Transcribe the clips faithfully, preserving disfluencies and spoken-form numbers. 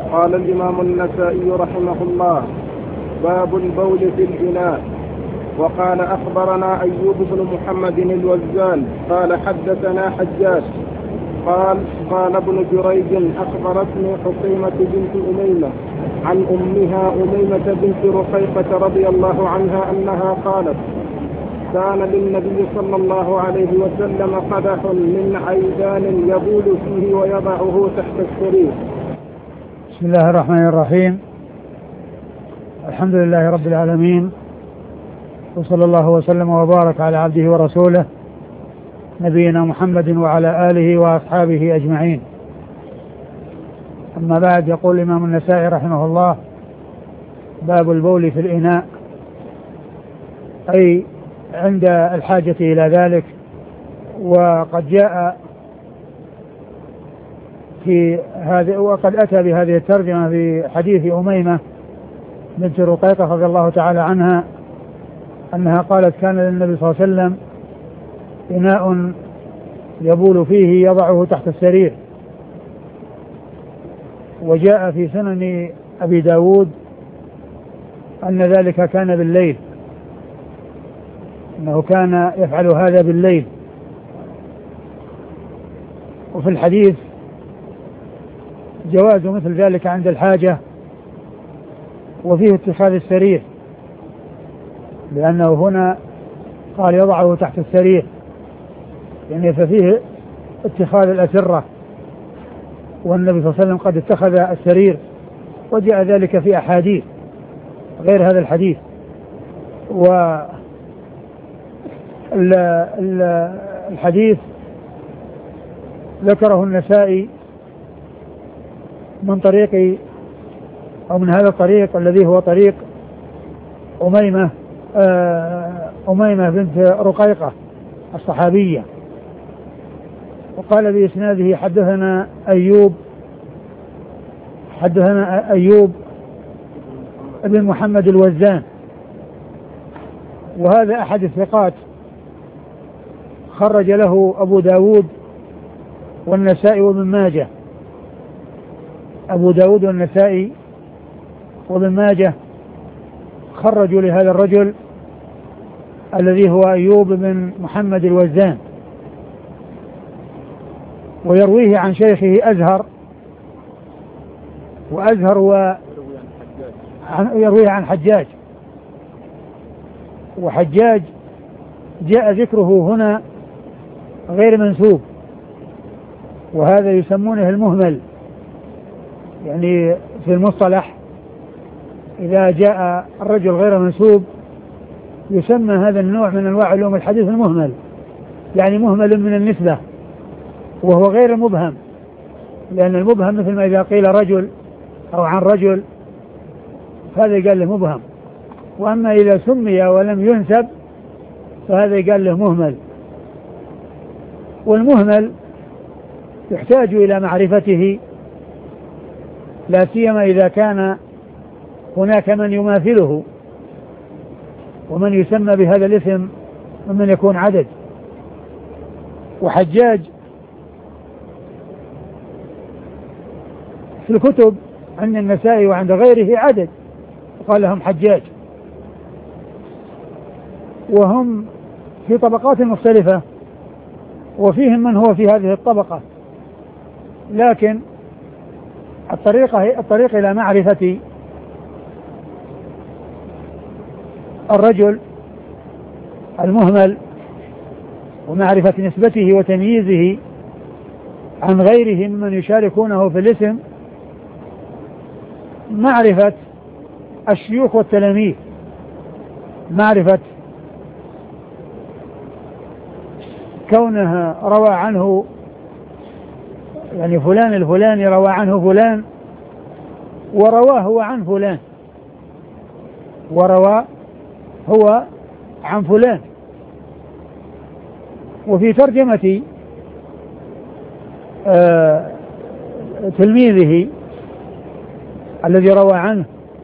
قال الإمام النسائي رحمه الله: باب البول في الإناء. وقال: أخبرنا أيوب بن محمد الوزان قال: حدثنا حجاج قال: قال ابن جريج: أخبرتني حصيمة بنت أميمة عن أمها أميمة بنت رقيقة رضي الله عنها أنها قالت: كان للنبي صلى الله عليه وسلم قدح من عيدان يبول فيه ويضعه تحت السرير. بسم الله الرحمن الرحيم. الحمد لله رب العالمين، وصلى الله وسلم وبارك على عبده ورسوله نبينا محمد وعلى آله وأصحابه أجمعين. أما بعد، يقول الإمام النسائي رحمه الله: باب البول في الإناء، أي عند الحاجة إلى ذلك. وقد جاء في هذه وقد أتى بهذه الترجمة في حديث أميمة بنت رقيقة رضي الله تعالى عنها أنها قالت: كان للنبي صلى الله عليه وسلم إناء يبول فيه يضعه تحت السرير. وجاء في سنن أبي داود أن ذلك كان بالليل، أنه كان يفعل هذا بالليل. وفي الحديث جواز مثل ذلك عند الحاجة، وفيه اتخاذ السرير، لأنه هنا قال يضعه تحت السرير، يعني ففيه اتخاذ الأسرة، والنبي صلى الله عليه وسلم قد اتخذ السرير، وجاء ذلك في أحاديث غير هذا الحديث. والحديث ذكره النسائي من طريق أو من هذا الطريق الذي هو طريق أميمة أميمة بنت رقيقة الصحابية. وقال بإسناده: حدثنا أيوب حدثنا أيوب ابن محمد الوزان، وهذا أحد الثقات، خرج له أبو داود والنسائي وابن ماجه. أبو داود والنسائي وابن ماجه خرجوا لهذا الرجل الذي هو أيوب بن محمد الوزان، ويرويه عن شيخه أزهر، وأزهر ويرويه عن حجاج، وحجاج جاء ذكره هنا غير منسوب، وهذا يسمونه المهمل. يعني في المصطلح إذا جاء الرجل غير منسوب يسمى هذا النوع من أنواع علوم الحديث المهمل، يعني مهمل من النسبة، وهو غير مبهم، لأن المبهم مثل ما إذا قيل رجل أو عن رجل فهذا قال له مبهم، وأما إذا سمي ولم ينسب فهذا قال له مهمل. والمهمل يحتاج إلى معرفته، لا سيما إذا كان هناك من يماثله ومن يسمى بهذا الاسم ومن يكون عدد. وحجاج في الكتب عند النسائي وعند غيره عدد، قال لهم حجاج، وهم في طبقات مختلفة، وفيهم من هو في هذه الطبقة، لكن الطريقة الطريق إلى معرفة الرجل المهمل ومعرفة نسبته وتمييزه عن غيره ممن يشاركونه في الاسم معرفة الشيوخ والتلاميذ، معرفة كونها روى عنه، يعني فلان الفلاني روى عنه فلان ورواه هو عن فلان وروى هو عن فلان. وفي ترجمة آه تلميذه الذي روى عنه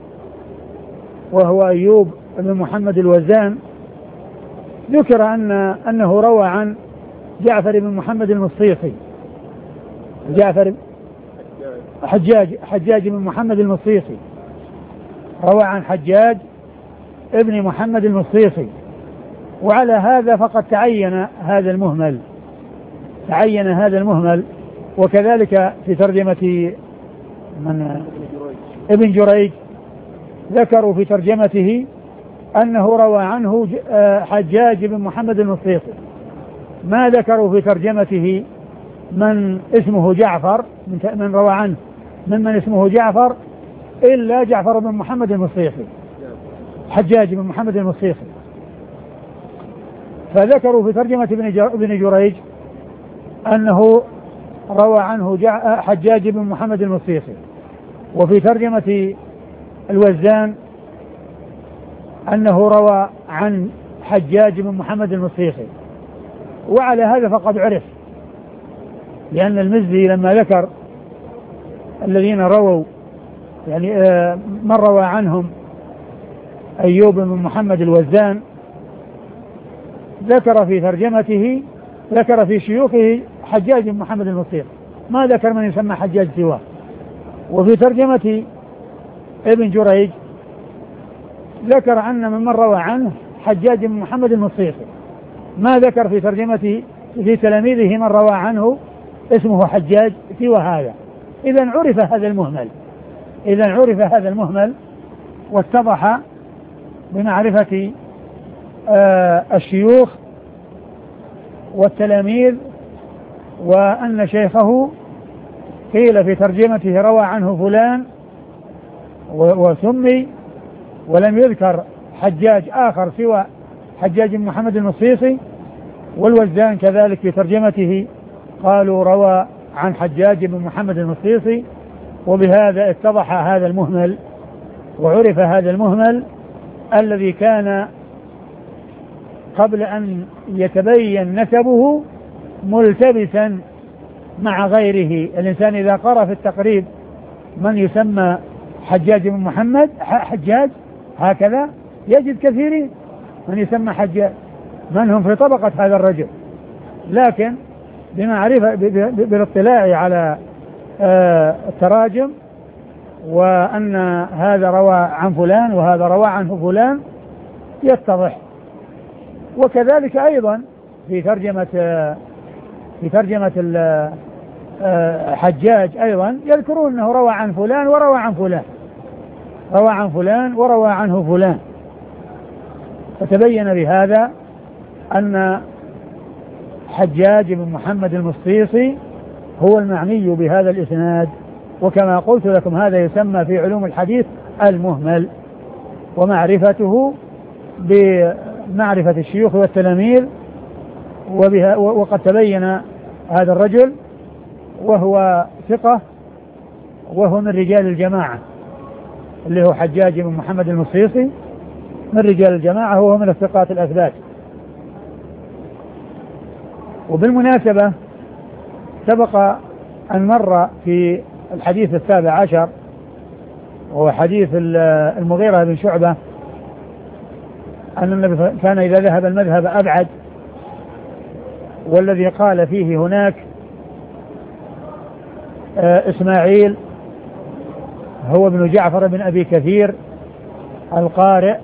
وهو أيوب بن محمد الوزان ذكر أن أنه روى عن جعفر بن محمد المصيصي. جعفر حجاج حجاج بن محمد المصيصي، روى عن حجاج ابن محمد المصيصي. وعلى هذا فقد تعين هذا المهمل تعين هذا المهمل وكذلك في ترجمة من ابن جريج ذكروا في ترجمته أنه روى عنه حجاج بن محمد المصيصي، ما ذكروا في ترجمته من اسمه جعفر من روى عنه ممن اسمه جعفر إلا جعفر بن محمد المصيصي، حجاج بن محمد المصيصي. فذكروا في ترجمة ابن جريج أنه روى عنه حجاج بن محمد المصيصي، وفي ترجمة الوزان أنه روى عن حجاج بن محمد المصيصي. وعلى هذا فقد عرف، لأن المزي لما ذكر الذين رووا يعني من روى عنهم أيوب بن محمد الوزان ذكر في ترجمته ذكر في شيوخه حجاج بن محمد المصيصي، ما ذكر من يسمى حجاج سواه. وفي ترجمة ابن جريج ذكر أن من روى عنه حجاج بن محمد المصيصي، ما ذكر في ترجمته في تلاميذه من روى عنه اسمه حجاج سوى هذا. إذن عرف هذا المهمل إذن عرف هذا المهمل واتضح بمعرفة آه الشيوخ والتلاميذ، وأن شيخه قيل في ترجمته روى عنه فلان وسمي، ولم يذكر حجاج آخر سوى حجاج بن محمد المصيصي. والوزان كذلك في ترجمته قالوا روى عن حجاج بن محمد المصيصي. وبهذا اتضح هذا المهمل وعرف هذا المهمل الذي كان قبل أن يتبين نسبه ملتبسا مع غيره. الإنسان إذا قرأ في التقريب من يسمى حجاج بن محمد حجاج هكذا يجد كثيرين من يسمى حجاج من هم في طبقة هذا الرجل، لكن بمعرفة بالاطلاع على التراجم وأن هذا روى عن فلان وهذا روى عنه فلان يتضح. وكذلك أيضا في ترجمة في ترجمة حجاج أيضا يذكرون أنه روى عن فلان وروى عن فلان روى عن فلان وروى عنه فلان. فتبين بهذا أن حجاج بن محمد المصيصي هو المعني بهذا الإسناد. وكما قلت لكم هذا يسمى في علوم الحديث المهمل، ومعرفته بمعرفة الشيوخ والتلاميذ. وبها وقد تبين هذا الرجل وهو ثقة وهو من رجال الجماعة، اللي هو حجاج بن محمد المصيصي من رجال الجماعة وهو من الثقات الأثبات. وبالمناسبة سبق أن مر في الحديث السابع عشر وهو حديث المغيرة بن شعبة أن النبي كان إذا ذهب المذهب أبعد، والذي قال فيه هناك إسماعيل هو ابن جعفر بن أبي كثير القارئ،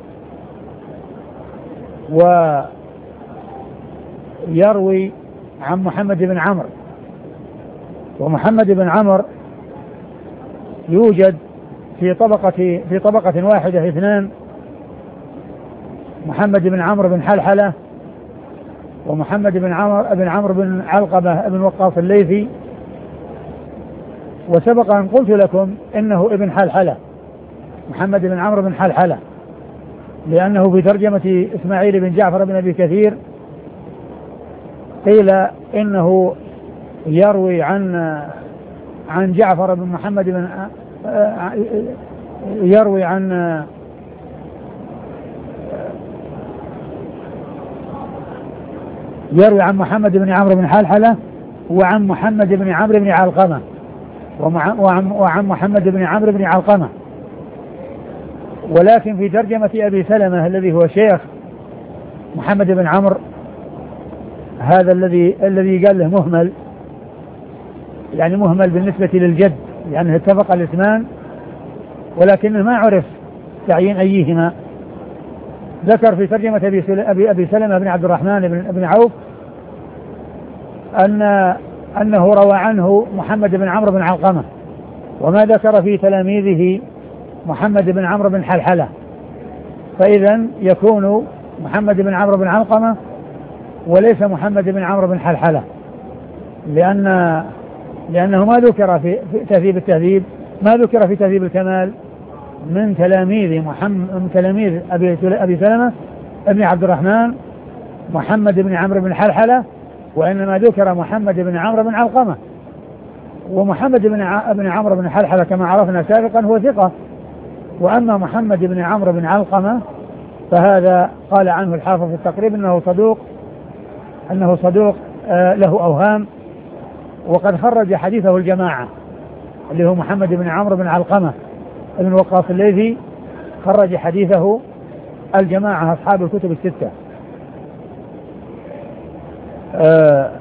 ويروي عن محمد بن عمرو. ومحمد بن عمرو يوجد في طبقة في طبقة واحدة اثنان، محمد بن عمرو بن حلحلة ومحمد بن عمرو بن عمرو بن علقمة بن وقاص الليثي. وسبق أن قلت لكم إنه ابن حلحلة، محمد بن عمرو بن حلحلة، لأنه في ترجمة إسماعيل بن جعفر بن أبي كثير قيل إنه يروي عن عن جعفر بن محمد بن يروي عن يروي عن محمد بن عمرو بن حلحلة وعن محمد بن عمرو بن علقمة وعن, وعن محمد بن عمرو بن علقمة. ولكن في ترجمة أبي سلمة الذي هو شيخ محمد بن عمرو هذا الذي الذي قال له مهمل، يعني مهمل بالنسبة للجد يعني اتفق الاسمان ولكنه ما عرف تعيين أيهما. ذكر في ترجمة أبي, أبي, أبي سلمة بن عبد الرحمن بن, بن عوف أن أنه روى عنه محمد بن عمرو بن علقمة، وما ذكر في تلاميذه محمد بن عمرو بن حلحلة، فإذا يكون محمد بن عمرو بن علقمة وليس محمد بن عمرو بن حلحلة، لأن لأنه ما ذكر في تهذيب التهذيب ما ذكر في تهذيب الكمال من تلاميذ محمد من تلاميذ أبي, أبي سلمة ابن عبد الرحمن محمد بن عمرو بن حلحلة، وإنما ذكر محمد بن عمرو بن علقمة. ومحمد بن عمرو بن حلحلة كما عرفنا سابقا هو ثقة، وأما محمد بن عمرو بن علقمة فهذا قال عنه الحافظ في التقريب أنه صدوق أنه صدوق آه له أوهام، وقد خرج حديثه الجماعة اللي هو محمد بن عمرو بن علقمة ابن وقاص الليثي، خرج حديثه الجماعة أصحاب الكتب الستة. آه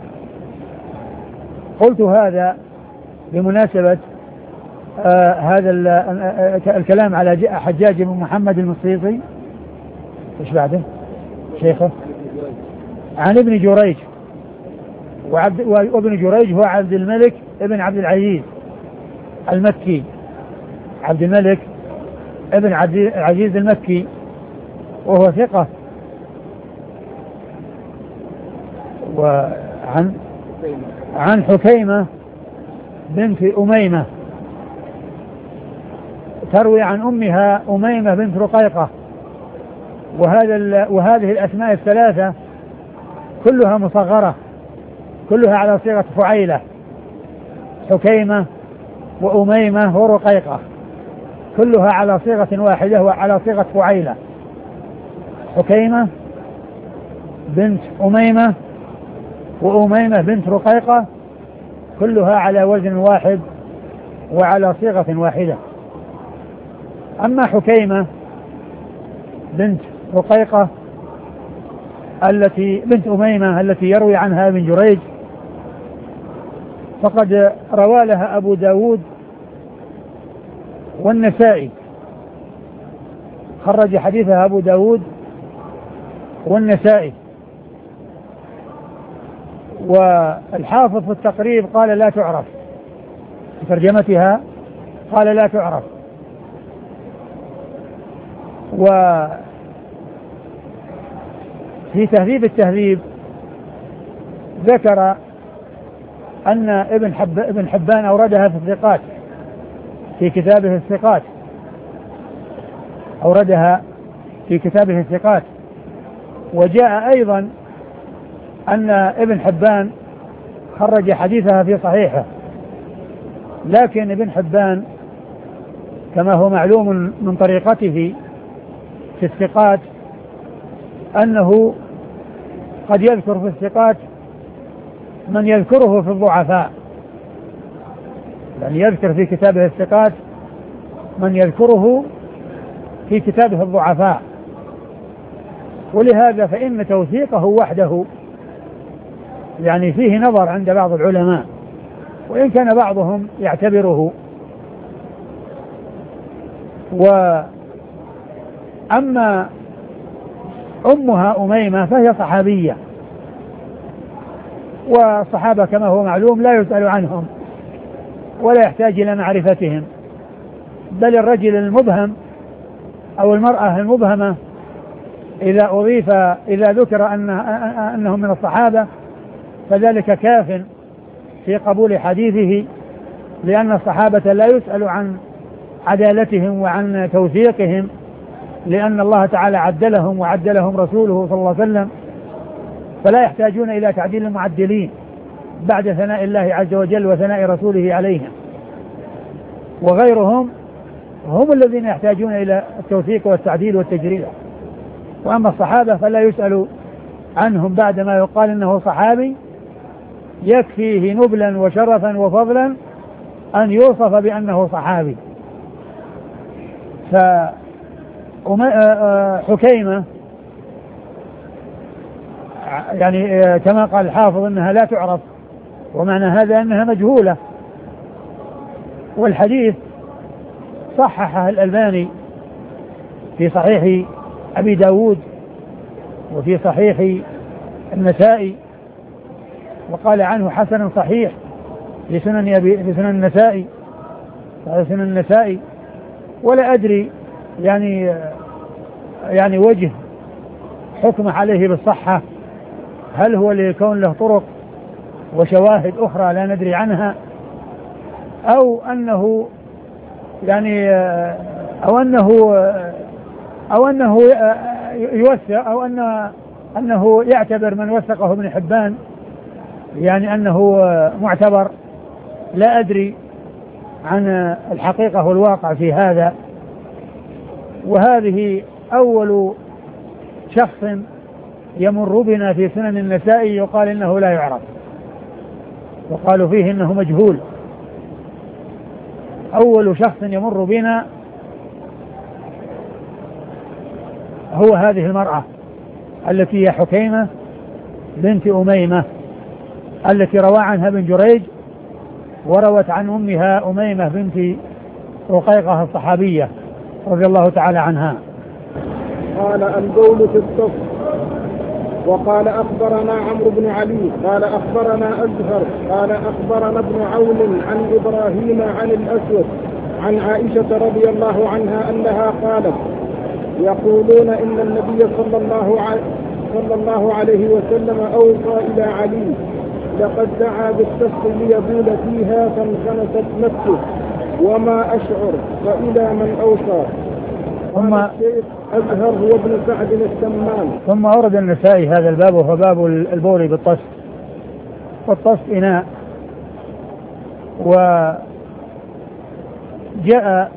قلت هذا بمناسبة آه هذا الكلام على حجاج بن محمد المصيصي. ايش بعده شيخه؟ عن ابن جريج، وعبد وابن جريج هو عبد الملك ابن عبد العزيز المكي، عبد الملك ابن عبد العزيز المكي، وهو ثقة. وعن عن حكيمة بنت أميمة تروي عن أمها أميمة بنت رقيقة، وهذا وهذه الأسماء الثلاثة كلها مصغرة، كلها على صيغة فعيلة، حكيمة وأميمة ورقيقة، كلها على صيغة واحدة وعلى صيغة فعيلة، حكيمة بنت أميمة وأميمة بنت رقيقة، كلها على وزن واحد وعلى صيغة واحدة. أما حكيمة بنت رقيقة التي بنت أميمة التي يروي عنها ابن جريج فقد روى لها أبو داود والنسائي، خرج حديثها أبو داود والنسائي. والحافظ في التقريب قال لا تعرف، في ترجمتها قال لا تعرف. وفي تهذيب التهذيب ذكر أن ابن, حب ابن حبان أوردها في الثقات، في كتابه الثقات، أوردها في كتابه الثقات. وجاء أيضا أن ابن حبان خرج حديثها في صحيحه، لكن ابن حبان كما هو معلوم من طريقته في الثقات أنه قد يذكر في الثقات من يذكره في الضعفاء، يعني يذكر في كتابه الثقات من يذكره في كتابه الضعفاء، ولهذا فإن توثيقه وحده يعني فيه نظر عند بعض العلماء، وإن كان بعضهم يعتبره. وأما أمها أميمة فهي صحابية، والصحابة كما هو معلوم لا يسأل عنهم ولا يحتاج إلى معرفتهم، بل الرجل المبهم أو المرأة المبهمة إذا أضيف إذا ذكر أن أنهم من الصحابة فذلك كاف في قبول حديثه، لأن الصحابة لا يسأل عن عدالتهم وعن توثيقهم، لأن الله تعالى عدلهم وعدلهم رسوله صلى الله عليه وسلم، فلا يحتاجون إلى تعديل المعدلين بعد ثناء الله عز وجل وثناء رسوله عليهم. وغيرهم هم الذين يحتاجون إلى التوثيق والتعديل والتجريح، وأما الصحابة فلا يسأل عنهم بعد ما يقال إنه صحابي، يكفيه نبلا وشرفا وفضلا أن يوصف بأنه صحابي. فحكيمة يعني كما قال الحافظ إنها لا تعرف، ومعنى هذا أنها مجهولة، والحديث صححه الألباني في صحيح أبي داود وفي صحيح النسائي، وقال عنه حسن صحيح لسنن أبي لسنن النسائي سنن النسائي. ولا أدري يعني يعني وجه حكم عليه بالصحة، هل هو ليكون له طرق وشواهد أخرى لا ندري عنها، أو أنه يعني أو أنه أو أنه يوثق أو أن أنه يعتبر من وثقه ابن حبان يعني أنه معتبر. لا أدري عن الحقيقة والواقع في هذا. وهذه أول شخص يمر بنا في سنن النسائي يقال إنه لا يعرف، وقالوا فيه إنه مجهول. أول شخص يمر بنا هو هذه المرأة التي هي حكيمة بنت أميمة التي روى عنها ابن جريج، وروت عن أمها أميمة بنت رقيقة الصحابية رضي الله تعالى عنها. قال البول في الصف. وقال أخبرنا عمرو بن علي قال أخبرنا أزهر قال أخبرنا ابن عون عن إبراهيم عن الأسود عن عائشة رضي الله عنها أنها قالت: يقولون إن النبي صلى الله عليه صلى الله عليه وسلم أوصى إلى علي: لقد دعا بالسفق ليبول فيها فانخنست نفسه وما أشعر فإلى من أوصى. ثم أزهر هو ابن سعد السمان. ثم أورد النسائي هذا الباب وهو باب البول بالطست. والطست إناء، وجاء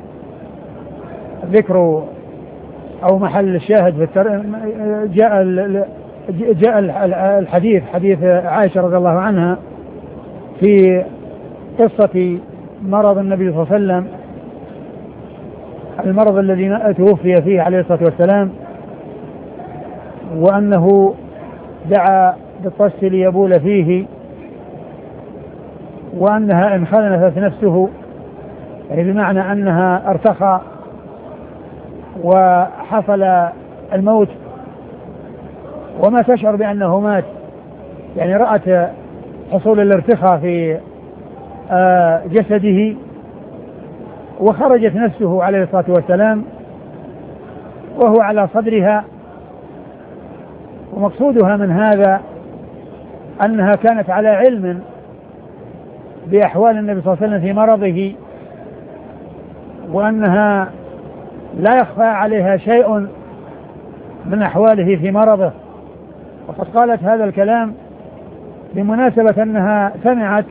ذكر أو محل الشاهد في التر... جاء ال... جاء الحديث حديث عائشة رضي الله عنها في قصة مرض النبي صلى الله عليه وسلم، المرض الذي توفي فيه عليه الصلاة والسلام، وأنه دعا بالطست ليبول فيه، وأنها انخنثت نفسه، يعني بمعنى أنها ارتخى وحصل الموت وما تشعر بأنه مات، يعني رأت حصول الارتخاء في جسده، وخرجت نفسه عليه الصلاة والسلام وهو على صدرها. ومقصودها من هذا أنها كانت على علم بأحوال النبي صلى الله عليه وسلم في مرضه، وأنها لا يخفى عليها شيء من أحواله في مرضه. وقد قالت هذا الكلام بمناسبة أنها سمعت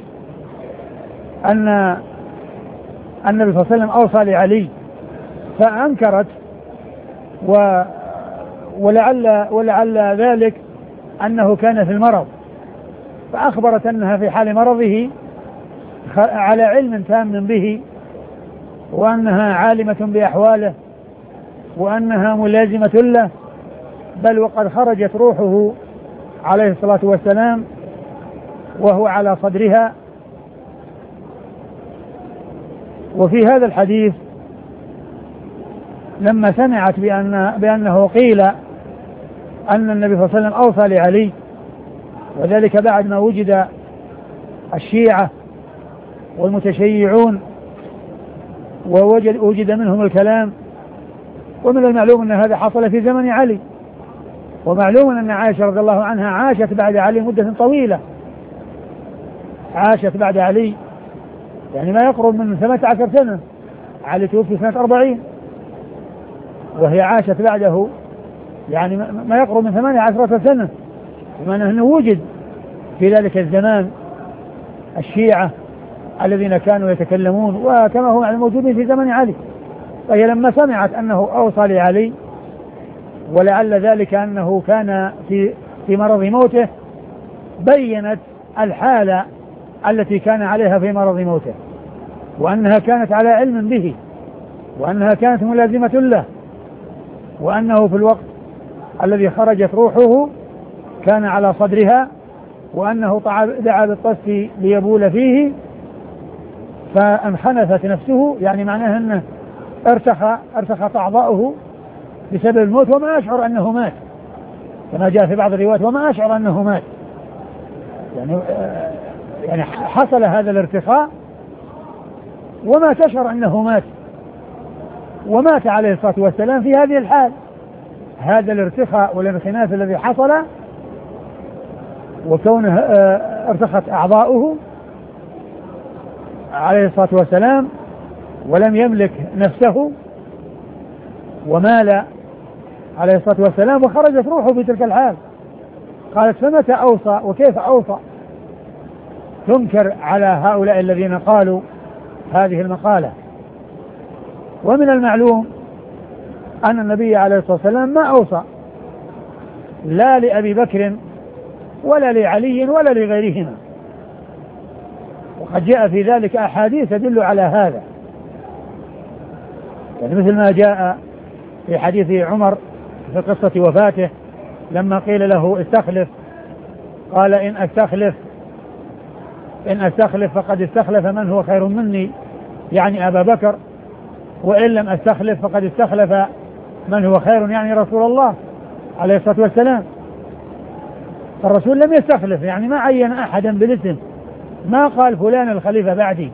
أن النبي صلى الله عليه وسلم أوصى لعلي فأنكرت، و ولعل, ولعل ذلك أنه كان في المرض، فأخبرت أنها في حال مرضه على علم تام به، وأنها عالمة بأحواله، وأنها ملازمة له، بل وقد خرجت روحه عليه الصلاة والسلام وهو على صدرها. وفي هذا الحديث لما سمعت بأن بأنه قيل أن النبي صلى الله عليه وسلم أوصى لعلي، وذلك بعد ما وجد الشيعة والمتشيعون ووجد وجد منهم الكلام، ومن المعلوم أن هذا حصل في زمن علي، ومعلوم أن عائشة رضي الله عنها عاشت بعد علي مدة طويلة، عاشت بعد علي يعني ما يقرب من ثمانية عشر سنة، علي توفي سنة أربعين وهي عاشت بعده يعني ما يقرب من ثمانية عشرة سنة، بمعنى أنه وجد في ذلك الزمان الشيعة الذين كانوا يتكلمون وكما هم موجودين في زمن علي. فهي لما سمعت أنه أوصى لعلي، ولعل ذلك أنه كان في في مرض موته، بينت الحالة التي كان عليها في مرض موته، وأنها كانت على علم به، وأنها كانت ملازمة له، وأنه في الوقت الذي خرجت روحه كان على صدرها، وأنه دعا بالطست ليبول فيه فانخنثت نفسه، يعني معناه أنه ارتخى ارتخت أعضاؤه بسبب الموت وما أشعر أنه مات، كما جاء في بعض الروايات وما أشعر أنه مات، يعني يعني حصل هذا الارتخاء وما تشعر أنه مات، ومات عليه الصلاة والسلام في هذه الحال. هذا الارتخاء والانخناث الذي حصل وكونه ارتخت أعضاؤه عليه الصلاة والسلام ولم يملك نفسه ومال عليه الصلاة والسلام وخرجت روحه في تلك الحال. قالت فمتى أوصى وكيف أوصى؟ تنكر على هؤلاء الذين قالوا هذه المقالة. ومن المعلوم أن النبي عليه الصلاة والسلام ما أوصى لا لأبي بكر ولا لعلي ولا لغيرهما، وقد جاء في ذلك أحاديث تدل على هذا، يعني مثل ما جاء في حديث عمر في قصة وفاته لما قيل له استخلف، قال إن أستخلف إن أستخلف فقد استخلف من هو خير مني، يعني أبا بكر، وإن لم أستخلف فقد استخلف من هو خير، يعني رسول الله عليه الصلاة والسلام. الرسول لم يستخلف، يعني ما عين أحدا بالاسم، ما قال فلان الخليفة بعدي،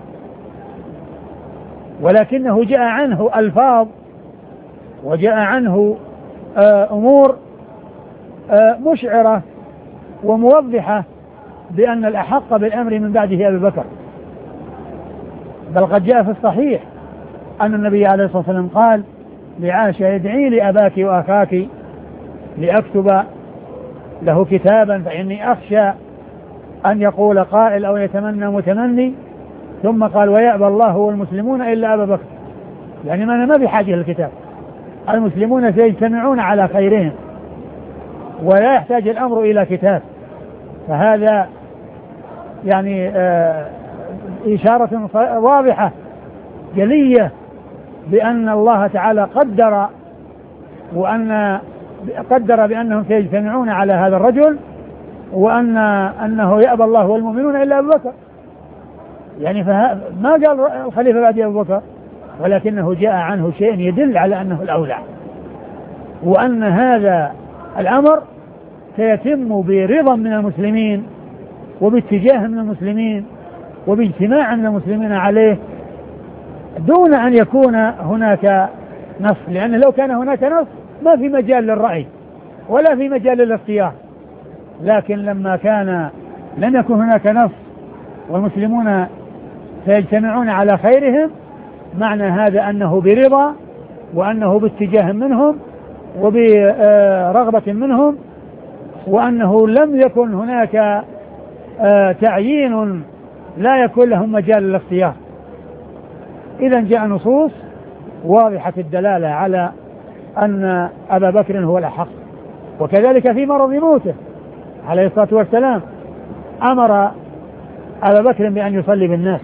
ولكنه جاء عنه ألفاظ وجاء عنه أمور مشعرة وموضحة بأن الأحق بالأمر من بعده أبي بكر. بل قد جاء في الصحيح أن النبي عليه الصلاة والسلام قال لعائشة ادعي لأباك وأخاك لأكتب له كتابا فإني أخشى أن يقول قائل أو يتمنى متمني، ثم قال ويأبى الله والمسلمون إلا أبا بكر، يعني ما أنا ما بحاجة للكتاب، المسلمون سيجتمعون على خيرهم ولا يحتاج الأمر إلى كتاب. فهذا يعني آه إشارة واضحة جلية بأن الله تعالى قدر وأن قدر بأنهم سيجتمعون على هذا الرجل، وأن أنه يأبى الله والمؤمنون إلا أبو بكر، يعني ما قال الخليفة بعد أبو بكر، ولكنه جاء عنه شيء يدل على أنه الأولى، وأن هذا الأمر سيتم برضا من المسلمين وباتجاه من المسلمين وباجتماع من المسلمين عليه دون أن يكون هناك نص، لأن لو كان هناك نص ما في مجال للرأي ولا في مجال للاختيار، لكن لما كان لم يكن هناك نص والمسلمون سيجتمعون على خيرهم، معنى هذا أنه برضا وأنه باتجاه منهم وبرغبة منهم، وأنه لم يكن هناك تعيين لا يكون لهم مجال للاختيار. إذا جاء نصوص واضحة الدلالة على أن أبا بكر هو الأحق. وكذلك في مرض موته عليه الصلاة والسلام أمر أبا بكر بأن يصلي بالناس،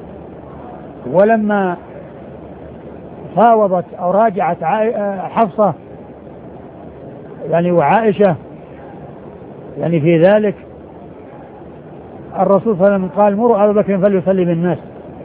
ولما فاوضت أو راجعت حفصة يعني وعائشة يعني في ذلك، الرسول صلى الله عليه وسلم قال مروا أبا بكر فليصلي بالناس،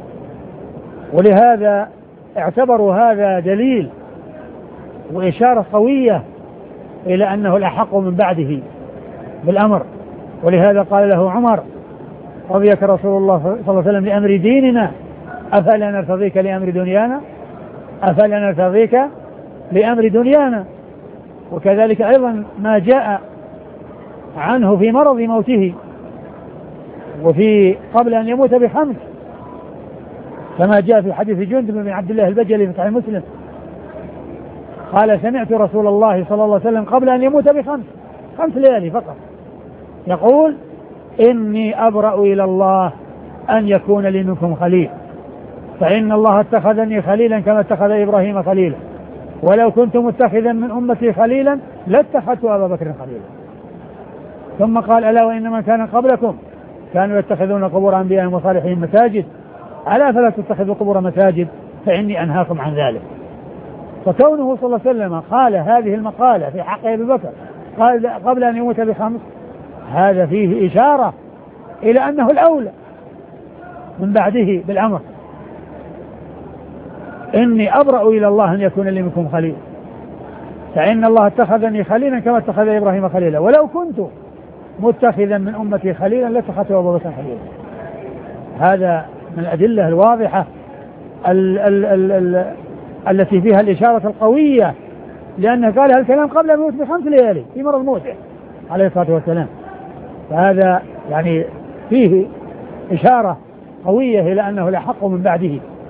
ولهذا اعتبروا هذا دليل وإشارة قوية إلى أنه الأحق من بعده بالأمر. ولهذا قال له عمر رضيك رسول الله صلى الله عليه وسلم لأمر ديننا أفلا نرتضيك لأمر دنيانا أفلا نرتضيك لأمر دنيانا. وكذلك أيضا ما جاء عنه في مرض موته وفي قبل أن يموت بخمس، كما جاء في حديث جندب بن عبد الله البجلي في صحيح مسلم قال سمعت رسول الله صلى الله عليه وسلم قبل أن يموت بخمس خمس ليالي فقط يقول إني أبرأ إلى الله أن يكون لي منكم خليل، فإن الله اتخذني خليلا كما اتخذ إبراهيم خليلا، ولو كنت متخذا من أمتي خليلا لاتخذت أبا بكر خليلا. ثم قال ألا وإنما كان قبلكم كانوا يتخذون قبور أنبيائهم وصالحين مساجد ألا فلا تتخذوا قبور مساجد فإني أنهاكم عن ذلك. فكونه صلى الله عليه وسلم قال هذه المقالة في حق أبي بكر قال قبل أن يموت بخمس، هذا فيه إشارة إلى أنه الأولى من بعده بالأمر، إني أبرأ إلى الله أن يكون لي منكم خليل، فإن الله اتخذني خليلا كما اتخذ إبراهيم خليلا، ولو كنت متخذا من أمتي خليلا لاتخذت أبا بكر خليلا. هذا من الأدلة الواضحة ال ال ال ال التي فيها الإشارة القوية، لأنه قال هذا الكلام قبل أن يموت بخمس ليالي في مرض موته عليه الصلاة والسلام. فهذا يعني فيه إشارة قوية إلى أنه لحق من بعده.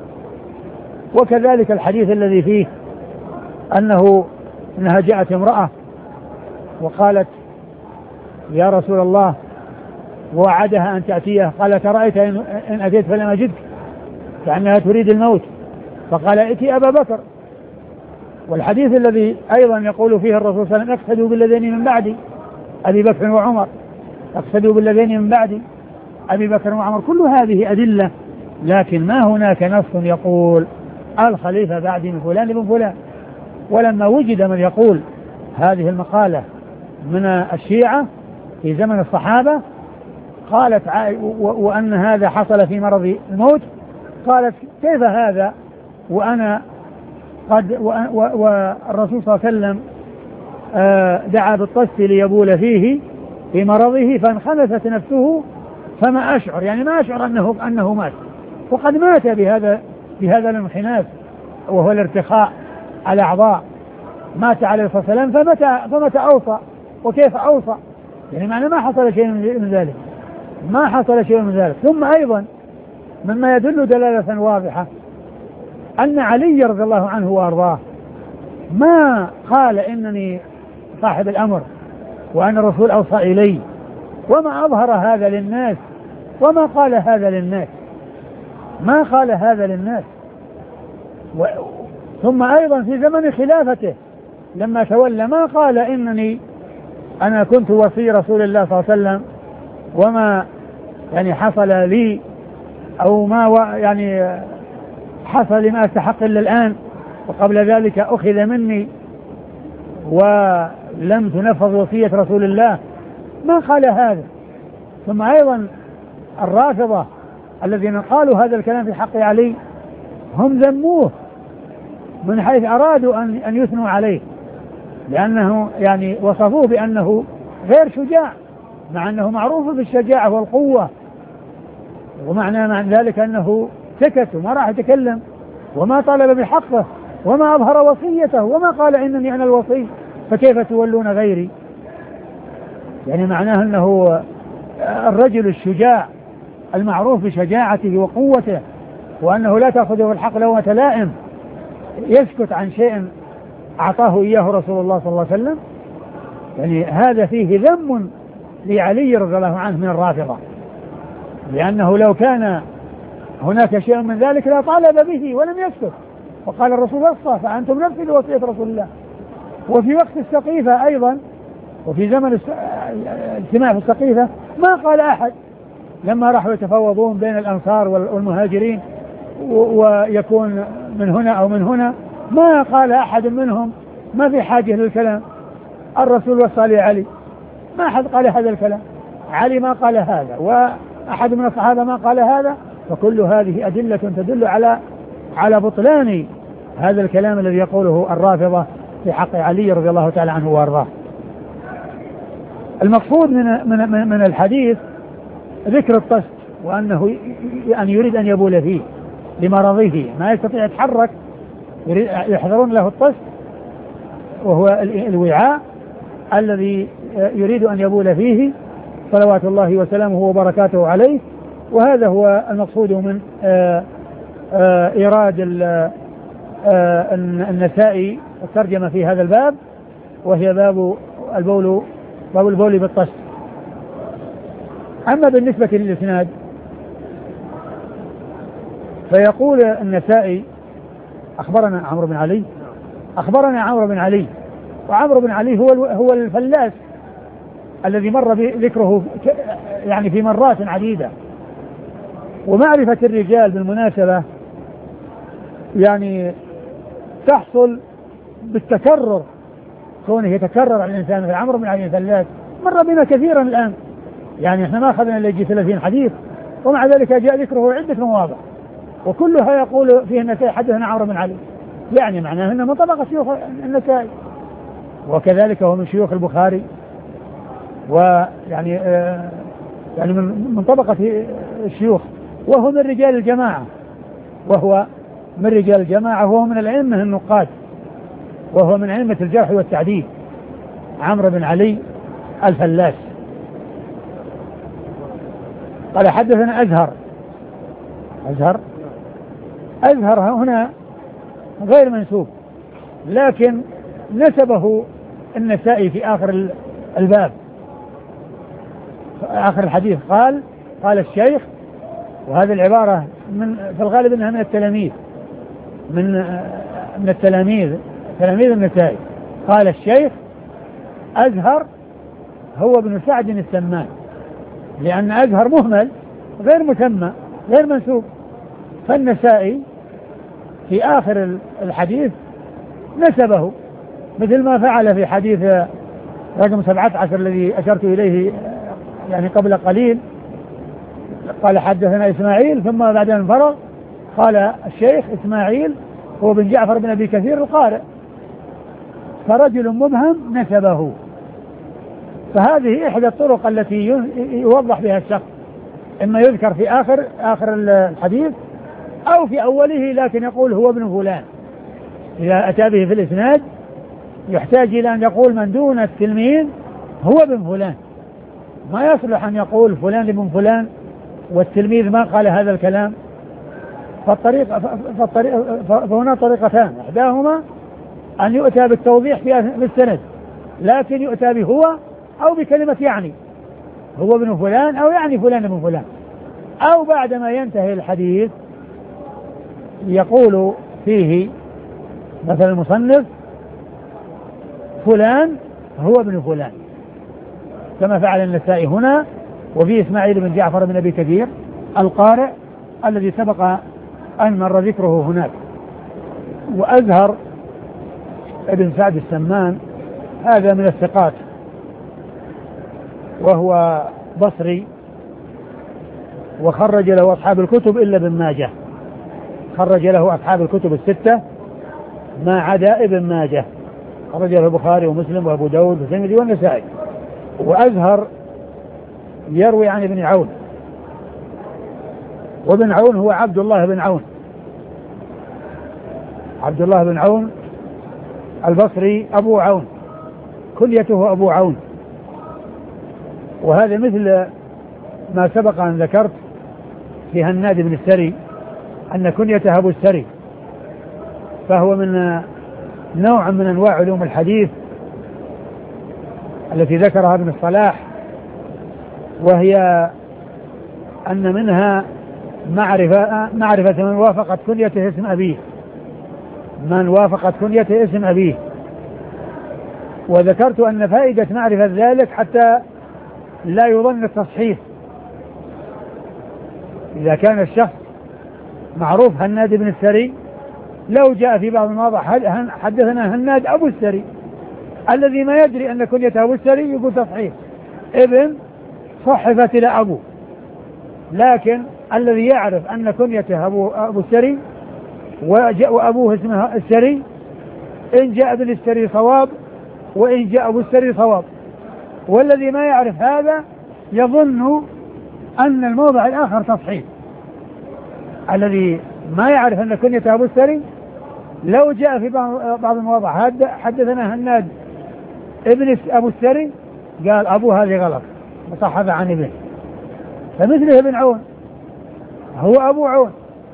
وكذلك الحديث الذي فيه أنه أنها جاءت امرأة وقالت يا رسول الله، ووعدها أن تأتيه، قالت أرأيت إن أتيت فلم أجدك، كأنها تريد الموت، فقال ائتي أبا بكر. والحديث الذي أيضا يقول فيه الرسول صلى الله عليه وسلم اقتدوا بالذين من بعدي أبي بكر وعمر، اقتدوا بالذين من بعدي أبي بكر وعمر. كل هذه أدلة، لكن ما هناك نص يقول الخليفة بعدي من فلان ابن فلان. ولما وجد من يقول هذه المقالة من الشيعة في زمن الصحابة، قالت وأن هذا حصل في مرض الموت، قالت كيف هذا وأنا قد والرسول صلى الله عليه وسلم دعا بالطست ليبول فيه في مرضه فانخنست نفسه فما أشعر، يعني ما أشعر أنه, أنه مات، وقد مات بهذا بهذا الانخناس وهو الارتخاء على أعضاء، مات عليه الصلاة والسلام. فمتى فمتى أوصى وكيف أوصى؟ يعني معنى ما حصل شيء من ذلك، ما حصل شيء من ذلك. ثم أيضا مما يدل دلالة واضحة أن علي رضي الله عنه وأرضاه ما قال إنني صاحب الأمر وأن الرسول أوصى إلي، وما أظهر هذا للناس، وما قال هذا للناس، ما قال هذا للناس. و... ثم أيضا في زمن خلافته لما تولى ما قال إنني أنا كنت وصي رسول الله صلى الله عليه وسلم وما يعني حصل لي أو ما و... يعني حصل لما أستحق إلا الآن، وقبل ذلك أخذ مني ولم تنفذ وصية رسول الله، ما قال هذا. ثم أيضا الرافضة الذين قالوا هذا الكلام في حق علي هم ذموه من حيث أرادوا أن أن يثنوا عليه، لأنه يعني وصفوه بأنه غير شجاع، مع أنه معروف بالشجاعة والقوة، ومعنى مع ذلك أنه سكت وما راح يتكلم وما طالب بحقه وما أظهر وصيته وما قال إنني أنا الوصي فكيف تولون غيري. يعني معناه أنه الرجل الشجاع المعروف بشجاعته وقوته، وأنه لا تأخذه الحق لومة لائم، يسكت عن شيء أعطاه إياه رسول الله صلى الله عليه وسلم. يعني هذا فيه ذم لعلي رضي الله عنه من الرافضة، لأنه لو كان هناك شيء من ذلك لا طالب به ولم يسكت، وقال الرسول اصفى فأنتم نفذوا وصية رسول الله. وفي وقت السقيفة أيضا، وفي زمن اجتماع في السقيفة ما قال أحد لما راحوا يتفاوضون بين الأنصار والمهاجرين ويكون من هنا أو من هنا، ما قال أحد منهم ما في حاجة للكلام، الرسول وصى لي علي، ما أحد قال هذا الكلام، علي ما قال هذا وأحد من الصحابة ما قال هذا. فكل هذه أدلة تدل على على بطلان هذا الكلام الذي يقوله الرافضة في حق علي رضي الله تعالى عنه وارضاه. المقصود من من من الحديث ذكر الطست، وأنه أن يريد أن يبول فيه لمرضه، ما يستطيع يتحرك، يحضرون له الطست وهو الوعاء الذي يريد أن يبول فيه صلوات الله وسلامه وبركاته عليه. وهذا هو المقصود من آآ آآ إيراد النسائي الترجمة في هذا الباب، وهي باب البول باب البول بالطست. أما بالنسبة للإسناد فيقول النسائي أخبرنا عمرو بن علي أخبرنا عمرو بن علي وعمرو بن علي هو هو الفلاس الذي مر بذكره يعني في مرات عديدة. ومعرفة الرجال بالمناسبة يعني تحصل بالتكرر، كونه يتكرر على الإنسان. في عمرو بن علي الفلاس مر بنا كثيرا الآن، يعني احنا ما أخذنا إلا يجي ثلاثين حديث، ومع ذلك جاء ذكره عدة مواضع. وكلها يقول فيه النسائي حدثنا عمرو بن علي، يعني معناه أنه من طبقة شيوخ النسائي، وكذلك هو من شيوخ البخاري، ويعني آه يعني من من طبقة الشيوخ، وهو من رجال الجماعة، وهو من رجال الجماعة، وهو من الأئمة النقاد، وهو من أئمة الجرح والتعديل، عمرو بن علي الفلاس. قال حدثنا أزهر. أزهر أزهر هنا غير منسوب، لكن نسبه النسائي في آخر الباب، آخر الحديث قال قال الشيخ، وهذه العبارة من في الغالب أنها من التلاميذ من من التلاميذ تلاميذ النسائي. قال الشيخ أزهر هو ابن سعد السمان، لأن أزهر مهمل غير مسمى غير منسوب، فالنسائي في آخر الحديث نسبه، مثل ما فعل في حديث رقم سبعة عشر الذي أشرت إليه يعني قبل قليل. قال حدثنا إسماعيل، ثم بعد أن فرغ قال الشيخ إسماعيل هو بن جعفر بن أبي كثير القارئ، فرجل مبهم نسبه. فهذه إحدى الطرق التي يوضح بها الشخص، إما يذكر في آخر آخر الحديث أو في أوله، لكن يقول هو ابن فلان. إذا أتى به في الإسناد يحتاج إلى أن يقول من دون التلميذ هو ابن فلان، ما يصلح أن يقول فلان ابن فلان والتلميذ ما قال هذا الكلام. فالطريق فالطريق فهنا طريقتان، إحداهما أن يؤتى بالتوضيح في السند، لكن يؤتى به هو أو بكلمة يعني هو ابن فلان أو يعني فلان ابن فلان، أو بعدما ينتهي الحديث يقول فيه مثل المصنف فلان هو ابن فلان، كما فعل النسائي هنا. وفي إسماعيل بن جعفر بن أبي كثير القارئ الذي سبق أن مر ذكره هناك. وأزهر ابن سعد السمان هذا من الثقات، وهو بصري، وخرج له أصحاب الكتب إلا ابن ماجه، خرج له أصحاب الكتب الستة ما عدا ابن ماجه، خرج له البخاري ومسلم وأبو داود والترمذي والنسائي. وأزهر يروي عن ابن عون، وابن عون هو عبد الله بن عون، عبد الله بن عون البصري أبو عون، كنيته أبو عون. وهذا مثل ما سبق أن ذكرت في هناد بن السري أن كنيته أبو السري، فهو من نوع من أنواع علوم الحديث التي ذكرها ابن الصلاح، وهي أن منها معرفة معرفة من وافقت كنيته اسم أبيه، من وافقت كنيته اسم أبيه. وذكرت أن فائدة معرفة ذلك حتى لا يظن التصحيح، إذا كان الشخص معروف هناد بن السري، لو جاء في بعض المواضع حدثنا هناد أبو السري، الذي ما يدري أن كنيته أبو السري يقول تصحيح ابن صحفت إلى أبو، لكن الذي يعرف أن كنيته أبو, أبو السري وأبوه اسمه السري، إن جاء ابن السري صواب وإن جاء أبو السري صواب. والذي ما يعرف هذا يظن أن الموضع الآخر تصحيح. الذي ما يعرف أن كنيته أبو السري لو جاء في بعض المواضع حدثنا هناد ابن أبو السري قال أبوه هذه غلط وصحف عن ابنه. فمثله ابن عون هو أبو عون،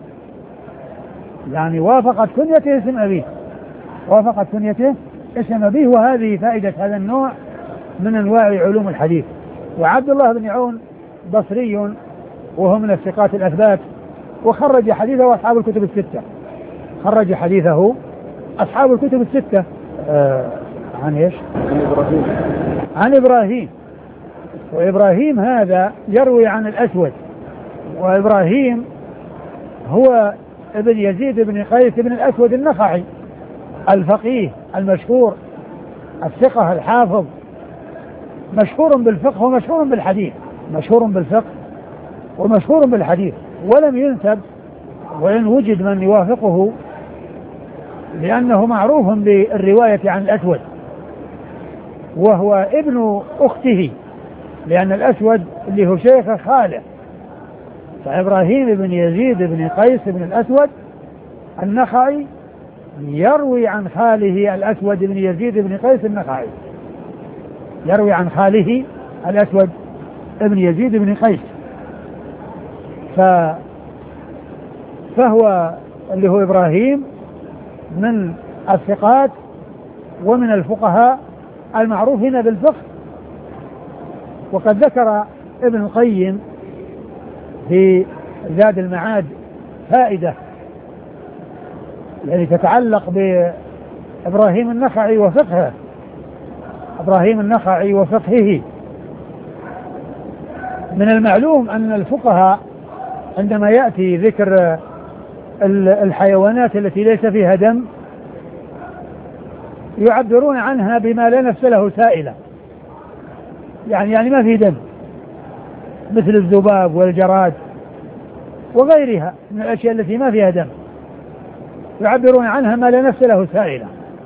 يعني وافقت كنيته اسم أبيه، وافقت كنيته اسم أبيه. وهذه فائدة هذا النوع من أنواع علوم الحديث. وعبد الله بن عون بصري، وهو من الثقات الأثبات، وخرج حديثه أصحاب الكتب الستة، خرج حديثه أصحاب الكتب الستة. آه عن إيش؟ عن إبراهيم. عن إبراهيم. وإبراهيم هذا يروي عن الأسود، وإبراهيم هو ابن يزيد بن قيس بن الأسود النخعي الفقيه المشهور الثقة الحافظ، مشهور بالفقه ومشهور بالحديث، مشهور بالفقه ومشهور بالحديث، ولم ينسب وإن وجد من يوافقه، لأنه معروف بالرواية عن الأسود، وهو ابن أخته، لأن الأسود اللي هو شيخ خاله. فإبراهيم بن يزيد بن قيس بن الأسود النخعي يروي عن خاله الأسود بن يزيد بن قيس النخعي، يروي عن خاله الأسود بن يزيد بن قيس. ف فهو اللي هو إبراهيم من الثقات ومن الفقهاء المعروفين بالفقه. وقد ذكر ابن القيم في زاد المعاد فائدة يعني تتعلق بإبراهيم النخعي وفقهه، إبراهيم النخعي وفقهه. من المعلوم أن الفقهاء عندما يأتي ذكر الحيوانات التي ليس فيها دم يعبرون عنها بما لا نفس له سائلة، يعني يعني ما في دم، مثل الذباب والجراد وغيرها من الأشياء التي ما فيها دم، يعبرون عنها ما لا نفس له سائلة.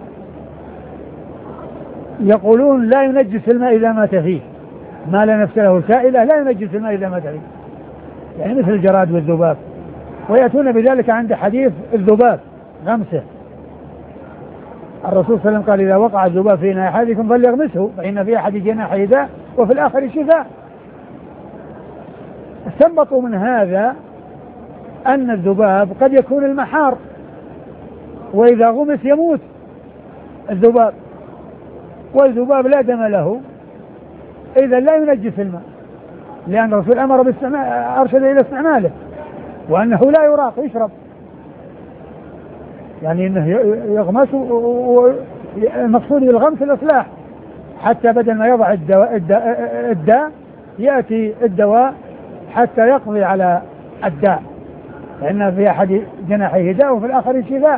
يقولون لا ينجس الماء إذا مات فيه، ما لا نفس له سائلة لا ينجس الماء إذا مات فيه، يعني مثل الجراد والذباب. ويأتون بذلك عند حديث الذباب غمسه، الرسول صلى الله عليه وسلم قال إذا وقع الذباب في إناء أحدكم فليغمسه فإن في أحد جناحه داء وفي الآخر شفاء. استنبطوا من هذا أن الذباب قد يكون المحار، وإذا غمس يموت الذباب، والذباب لا دم له، إذا لا ينجس الماء، لأن الرسول أمر باستعمال، أرشد إلى استعماله، وأنه لا يراق يشرب، يعني أنه يغمس. والمقصود بالغمس الإصلاح، حتى بدل ما يضع الدواء, الداء, الداء يأتي الدواء حتى يقضي على الداء، فإن في أحد جناحيه داء وفي الآخر شفاء.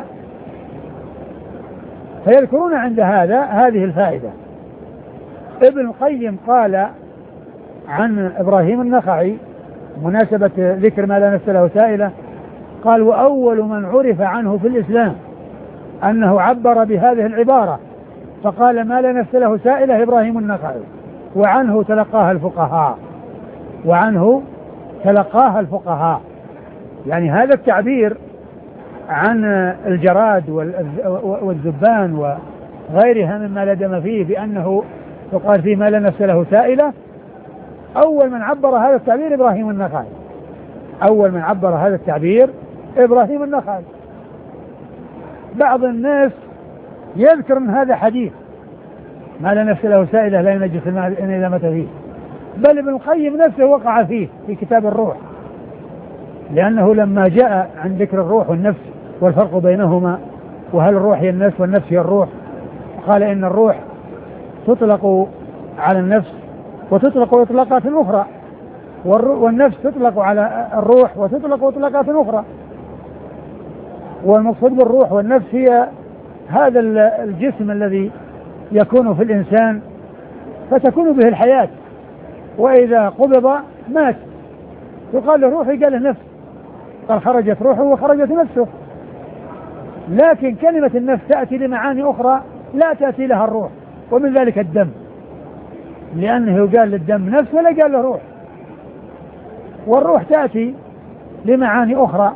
فيذكرون عند هذا هذه الفائدة. ابن القيم قال عن إبراهيم النخعي مناسبة ذكر ما لا نفس له سائلة، قال وأول من عرف عنه في الإسلام أنه عبر بهذه العبارة فقال ما لا نفس له سائلة إبراهيم النخعي، وعنه تلقاها الفقهاء، وعنه تلقاها الفقهاء. يعني هذا التعبير عن الجراد والذبان وغيرها مما لا دم فيه بأنه يقال فيه ما لا نفس له سائلة، أول من عبر هذا التعبير إبراهيم النخعي، أول من عبر هذا التعبير إبراهيم النخعي. بعض الناس يذكر من هذا حديث ما لا نفس له سائلة لا ينجس الماء إذا مات فيه، بل ابن القيم نفسه وقع فيه في كتاب الروح، لأنه لما جاء عن ذكر الروح والنفس والفرق بينهما وهل الروح هي النفس والنفس هي الروح، قال إن الروح تطلق على النفس وتطلق إطلاقات أخرى، والنفس تطلق على الروح وتطلق إطلاقات أخرى. والمقصود بالروح والنفس هي هذا الجسم الذي يكون في الإنسان فتكون به الحياة، وإذا قبض مات، يقال له روحي قال له نفس، قال خرجت روحه وخرجت نفسه. لكن كلمة النفس تأتي لمعاني أخرى لا تأتي لها الروح، ومن ذلك الدم، لأنه قال للدم نفس ولا قال له روح. والروح تأتي لمعاني أخرى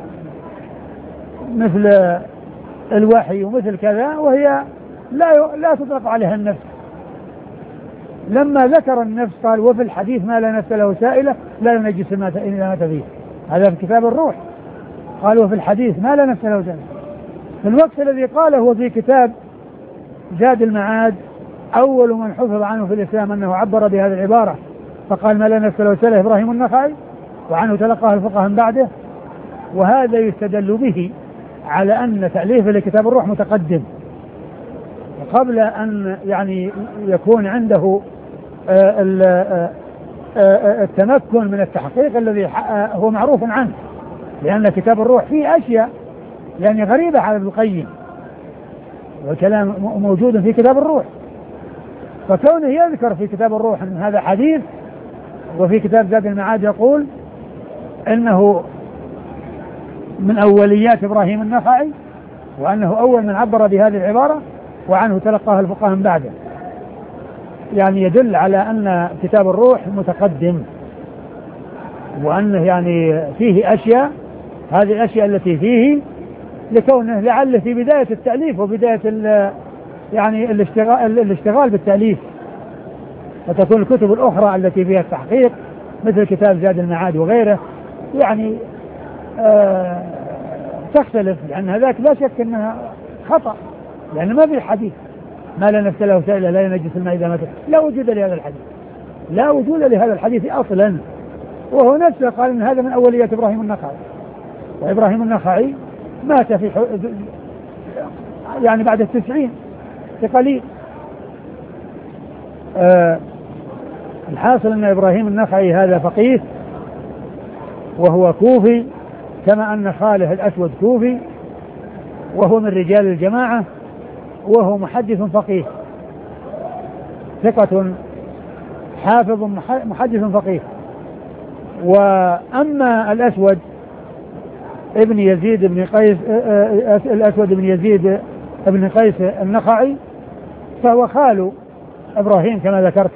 مثل الوحي ومثل كذا، وهي لا لا تطلق عليها النفس. لما ذكر النفس قال وفي الحديث ما لا نفس له سائلة لا ينجس الماء إذا مات فيه، هذا في كتاب الروح. قال وفي الحديث ما لا نفس له سائلة. في الوقت الذي قاله هو في كتاب زاد المعاد أول من حفظ عنه في الإسلام أنه عبر بهذه العبارة فقال ما لا نفس له سائلة إبراهيم النخعي، وعنه تلقاه الفقهاء من بعده. وهذا يستدل به على أن تأليفه لكتاب الروح متقدم، قبل أن يعني يكون عنده التمكن من التحقيق الذي هو معروف عنه، لأن كتاب الروح فيه أشياء يعني غريبة على ابن القيم، والكلام موجود في كتاب الروح. فكونه يذكر في كتاب الروح أن هذا حديث، وفي كتاب زاد المعاد يقول إنه من أوليات إبراهيم النخعي، وأنه أول من عبر بهذه العبارة، وعنه تلقاها الفقهاء من بعده. يعني يدل على أن كتاب الروح متقدم، وأنه يعني فيه أشياء، هذه الأشياء التي فيه لكونه لعله في بداية التأليف وبداية يعني الاشتغال, الاشتغال بالتأليف، فتكون الكتب الأخرى التي فيها التحقيق مثل كتاب زاد المعاد وغيره يعني آه تختلف، لأن هذاك لا شك أنها خطأ، لأن ما في حديث ما لا نفس له سائلة لا ينجس الماء إذا مات، لا وجود لهذا الحديث، لا وجود لهذا الحديث أصلا. وهو نفسه قال إن هذا من أوليات إبراهيم النخعي، وإبراهيم النخعي مات في يعني بعد التسعين بقليل. آه الحاصل أن إبراهيم النخعي هذا فقيه وهو كوفي، كما أن خاله الأسود كوفي، وهو من رجال الجماعة، وهو محدث فقيه ثقة حافظ محدث فقيه. وأما الأسود ابن يزيد بن قيس الأسود بن يزيد بن قيس النخعي فهو خال إبراهيم كما ذكرت،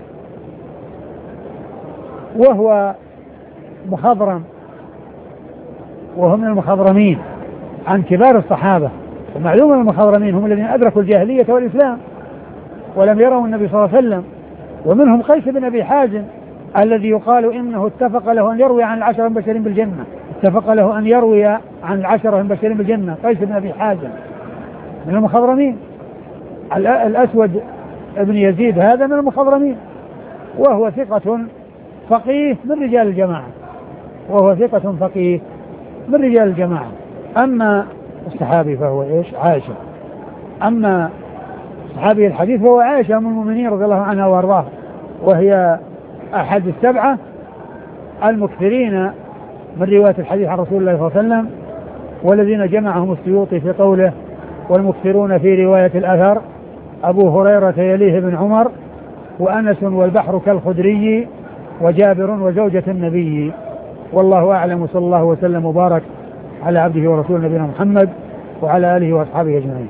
وهو مخضرم، وهم من المخضرمين عن كبار الصحابة. ومعلوم أن المخضرمين هم الذين أدركوا الجاهلية والإسلام ولم يروا النبي صلى الله عليه وسلم. ومنهم قيس بن أبي حازم الذي يقال إنه اتفق له أن يروي عن العشرة المبشرين بالجنة، اتفق له أن يروي عن العشرة المبشرين بالجنة قيس بن أبي حازم من المخضرمين. الأسود ابن يزيد هذا من المخضرمين، وهو ثقة فقيه من رجال الجماعة، وهو ثقة فقيه من رجال الجماعة. أما الصحابي فهو إيش؟ عائشة. أما صحابي الحديث فهو عائشة أم المؤمنين رضي الله عنها وأرضاها، وهي أحد السبعة المكثرين من رواية الحديث عن رسول الله صلى الله عليه وسلم، والذين جمعهم السيوطي في قوله والمكثرون في رواية الأثر أبو هريرة يليه بن عمر وأنس والبحر كالخدري وجابر وزوجة النبي. والله أعلم، وصلى الله وسلم وبارك على عبده ورسوله نبينا محمد وعلى آله وأصحابه أجمعين.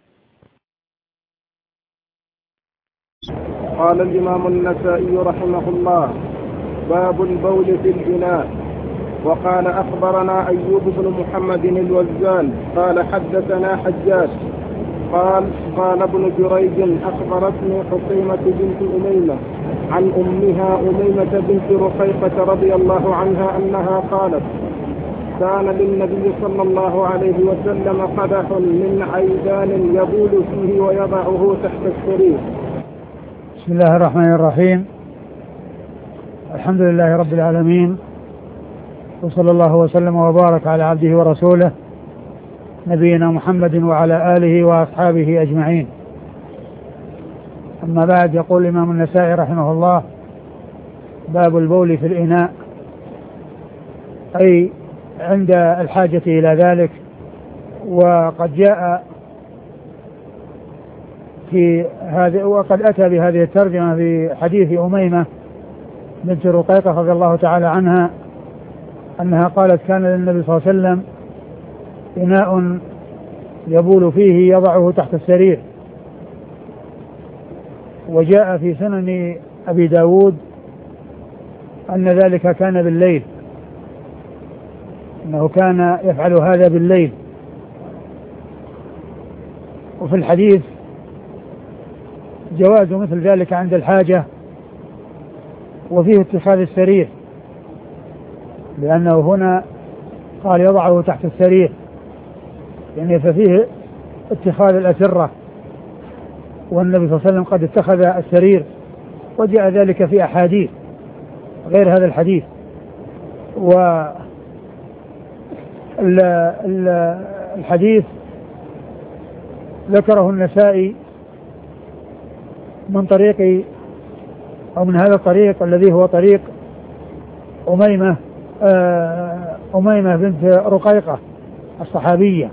قال الإمام النسائي رحمه الله: باب البول في الإناء. وقال أخبرنا أيوب بن محمد الوزان قال حدثنا حجاج قال قال ابن جريج أخبرتني حصيمة بنت أميمة عن أمها أميمة بنت رقيقة رضي الله عنها أنها قالت: كان للنبي صلى الله عليه وسلم قدح من عيدان يبول فيه ويضعه تحت السرير. بسم الله الرحمن الرحيم، الحمد لله رب العالمين، وصلى الله وسلم وبارك على عبده ورسوله نبينا محمد وعلى آله وأصحابه أجمعين. أما بعد، يقول الإمام النسائي رحمه الله: باب البول في الإناء، أي عند الحاجة إلى ذلك. وقد جاء في هذا وقد أتى بهذه الترجمة في حديث أميمة بنت رقيقة رضي الله تعالى عنها أنها قالت: كان للنبي صلى الله عليه وسلم إناء يبول فيه يضعه تحت السرير. وجاء في سنن أبي داود أن ذلك كان بالليل، أنه كان يفعل هذا بالليل. وفي الحديث جواز مثل ذلك عند الحاجة، وفيه اتخاذ السرير، لأنه هنا قال يضعه تحت السرير، يعني ففيه اتخاذ الأسرة، والنبي صلى الله عليه وسلم قد اتخذ السرير، وجاء ذلك في أحاديث غير هذا الحديث. والحديث ذكره النسائي من طريق أو من هذا الطريق الذي هو طريق أميمة أميمة بنت رقيقة الصحابية.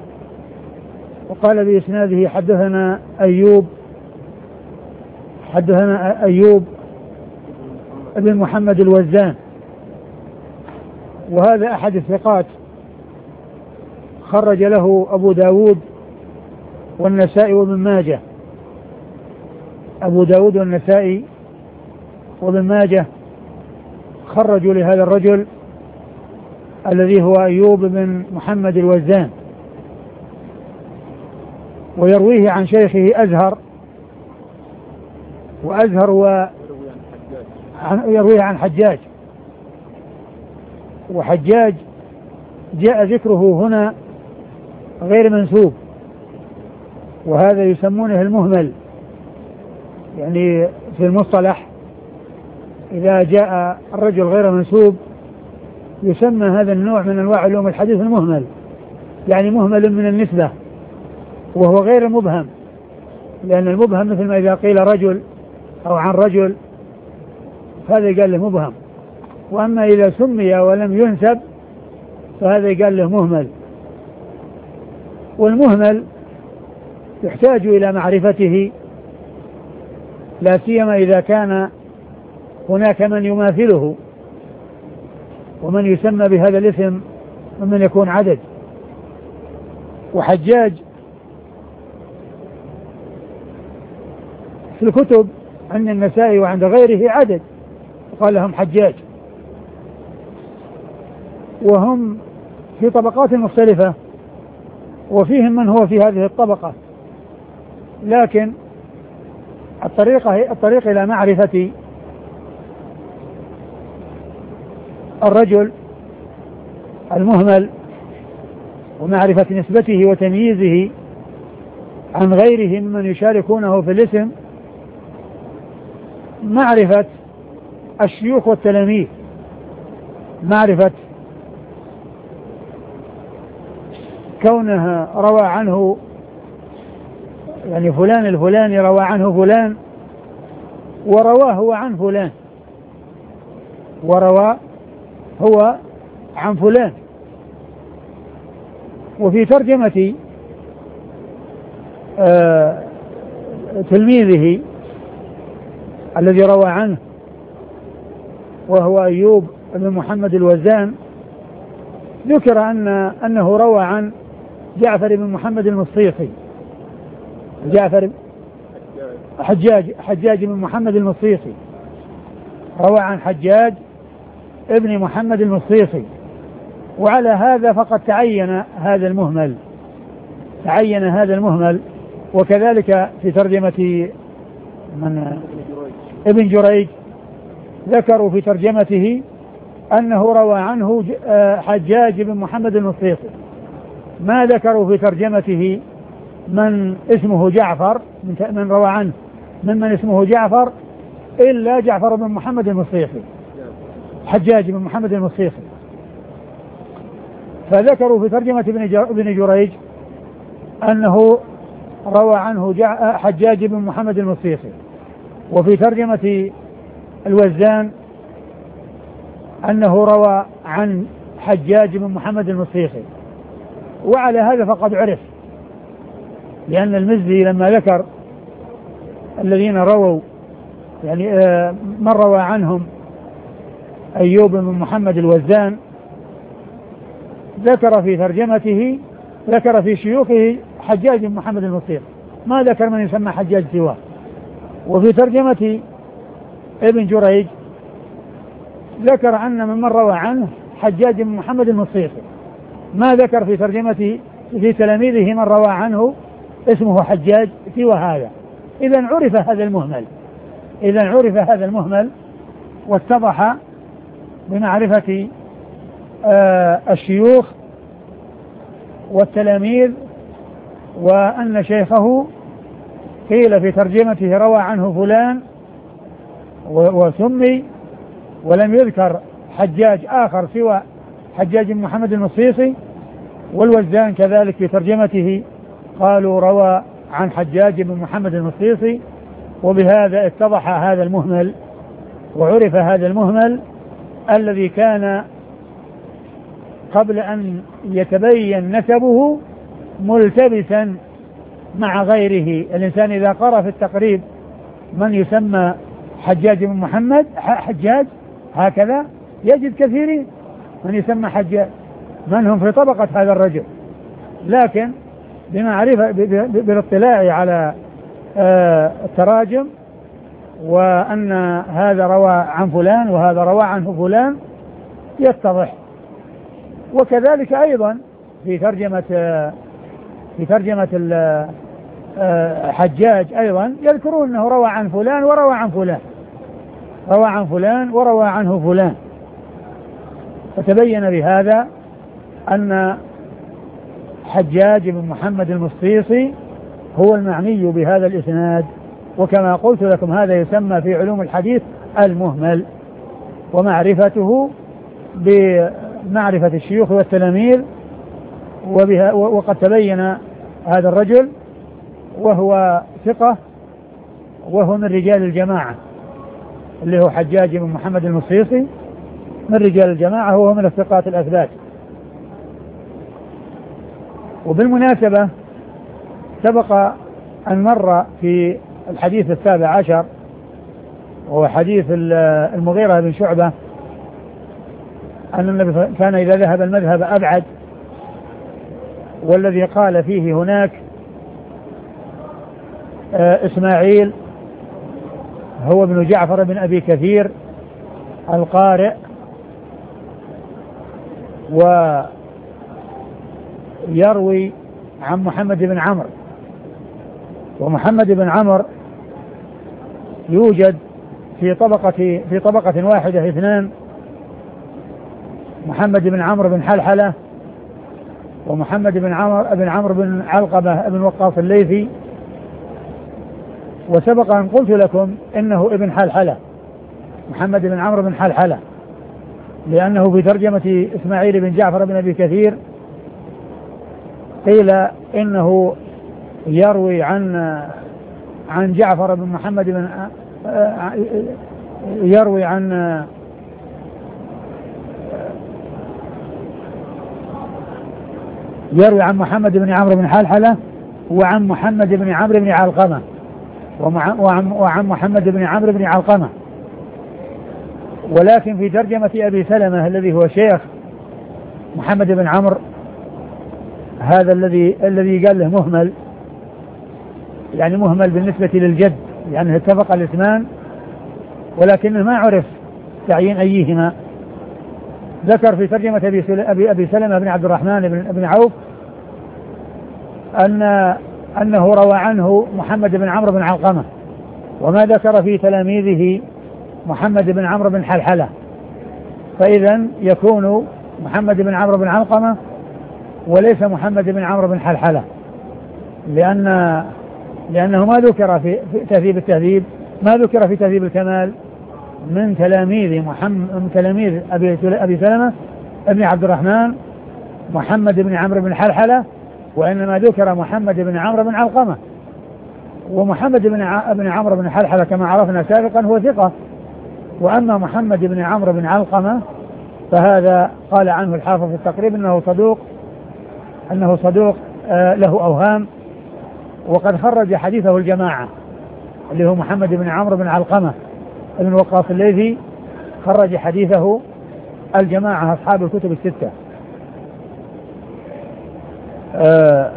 وقال بإسناده: حدثنا أيوب حدثنا أيوب ابن محمد الوزان، وهذا أحد الثقات خرج له أبو داود والنسائي وابن ماجه. أبو داود والنسائي وابن ماجه خرجوا لهذا الرجل الذي هو أيوب بن محمد الوزان، ويرويه عن شيخه أزهر، وأزهر و يرويه عن حجاج، وحجاج جاء ذكره هنا غير منسوب، وهذا يسمونه المهمل. يعني في المصطلح إذا جاء الرجل غير منسوب يسمى هذا النوع من أنواع علوم الحديث المهمل، يعني مهمل من النسبة، وهو غير المبهم، لأن المبهم مثل ما إذا قيل رجل أو عن رجل فهذا قال له مبهم، وأما إذا سمي ولم ينسب فهذا قال له مهمل. والمهمل يحتاج إلى معرفته، لا سيما إذا كان هناك من يماثله ومن يسمى بهذا الاسم ومن يكون عدد. وحجاج في الكتب عند النسائي وعند غيره عدد، قال لهم حجاج، وهم في طبقات مختلفة وفيهم من هو في هذه الطبقة، لكن الطريقة الطريق إلى معرفة الرجل المهمل ومعرفة نسبته وتمييزه عن غيره ممن يشاركونه في الاسم معرفة الشيوخ والتلاميذ، معرفة كونها روى عنه، يعني فلان الفلاني روى عنه فلان ورواه هو عن فلان، وروى هو عن فلان. وفي ترجمة آه تلميذه الذي روى عنه وهو أيوب بن محمد الوزان ذكر أن أنه روى عن جعفر بن محمد المصيصي، جعفر حجاج حجاج بن محمد المصيصي روى عن حجاج ابن محمد المصيصي. وعلى هذا فقد تعين هذا المهمل، تعين هذا المهمل. وكذلك في ترجمة من ابن جريج ذكروا في ترجمته أنه روى عنه حجاج بن محمد المصيصي، ما ذكروا في ترجمته من اسمه جعفر، من روى عنه ممن اسمه جعفر إلا جعفر بن محمد المصيصي، حجاج بن محمد المصيصي. فذكروا في ترجمة ابن جريج أنه روى عنه حجاج بن محمد المصيصي، وفي ترجمة الوزان أنه روى عن حجاج بن محمد المصيصي. وعلى هذا فقد عرف، لأن المزي لما ذكر الذين رووا يعني من روى عنهم أيوب بن محمد الوزان ذكر في ترجمته، ذكر في شيوخه حجاج بن محمد المصيصي، ما ذكر من يسمى حجاج سواه. وفي ترجمة ابن جريج ذكر أن من روى عنه حجاج بن محمد المصيصي، ما ذكر في ترجمته في تلاميذه من روى عنه اسمه حجاج سوى هذا. إذن عرف هذا المهمل، إذن عرف هذا المهمل واتضح بمعرفة آه الشيوخ والتلاميذ، وأن شيخه قيل في ترجمته روى عنه فلان وسمي، ولم يذكر حجاج آخر سوى حجاج بن محمد المصيصي. والوزان كذلك في ترجمته قالوا روى عن حجاج بن محمد المصيصي. وبهذا اتضح هذا المهمل وعرف هذا المهمل الذي كان قبل أن يتبين نسبه ملتبسا مع غيره. الإنسان إذا قرأ في التقريب من يسمى حجاج بن محمد حجاج هكذا يجد كثيرين من يسمى حجاج من هم في طبقة هذا الرجل، لكن بمعرفة بالاطلاع على التراجم وأن هذا روى عن فلان وهذا روى عنه فلان يتضح. وكذلك أيضا في ترجمة في ترجمة حجاج أيضا يذكرون أنه روى عن فلان وروى عن فلان روى عن فلان وروى عنه فلان. فتبين بهذا أن حجاج بن محمد المصيصي هو المعني بهذا الإسناد. وكما قلت لكم هذا يسمى في علوم الحديث المهمل، ومعرفته بمعرفة الشيوخ والتلاميذ. وبها وقد تبين هذا الرجل وهو ثقة وهو من رجال الجماعة اللي هو حجاج بن محمد المصيصي من رجال الجماعة وهو من الثقات الأثبات. وبالمناسبة سبق أن مر في الحديث السابع عشر وهو حديث المغيرة بن شعبة أن النبي كان إذا ذهب المذهب أبعد، والذي قال فيه هناك إسماعيل هو ابن جعفر بن أبي كثير القارئ، ويروي عن محمد بن عمرو. ومحمد بن عمرو يوجد في طبقة في طبقة واحدة اثنان، محمد بن عمرو بن حلحلة ومحمد بن عمرو بن عمرو بن علقمة بن وقاص الليثي. وسبق أن قلت لكم إنه ابن حلحلة، محمد بن عمرو بن حلحلة، لأنه في ترجمة إسماعيل بن جعفر بن أبي كثير قيل إنه يروي عن عن جعفر بن محمد بن يروي عن يروي عن محمد بن عمرو بن حلحلة وعن محمد بن عمرو بن علقمة وعن, وعن محمد بن عمرو بن علقمة. ولكن في ترجمة أبي سلمة الذي هو شيخ محمد بن عمرو هذا الذي الذي قال له مهمل، يعني مهمل بالنسبة للجد، يعني اتفق الاسمان ولكنه ما عرف تعيين أيهما. ذكر في ترجمة أبي, أبي سلمة بن عبد الرحمن بن, بن عوف أن أنه روى عنه محمد بن عمرو بن علقمة، وما ذكر في تلاميذه محمد بن عمرو بن حلحلة. فإذا يكون محمد بن عمرو بن علقمة وليس محمد بن عمرو بن حلحلة، لأن لأنه ما ذكر في تهذيب التهذيب ما ذكر في تهذيب الكمال من تلاميذ محمد من تلاميذ أبي, أبي سلمة ابن عبد الرحمن محمد بن عمرو بن حلحلة، وإنما ذكر محمد بن عمرو بن علقمة. ومحمد بن عمرو بن حلحلة كما عرفنا سابقا هو ثقة، وأما محمد بن عمرو بن علقمة فهذا قال عنه الحافظ في التقريب أنه صدوق أنه صدوق آه له أوهام، وقد خرج حديثه الجماعة اللي هو محمد بن عمرو بن علقمة ابن وقاص الليثي، خرج حديثه الجماعة أصحاب الكتب الستة. آه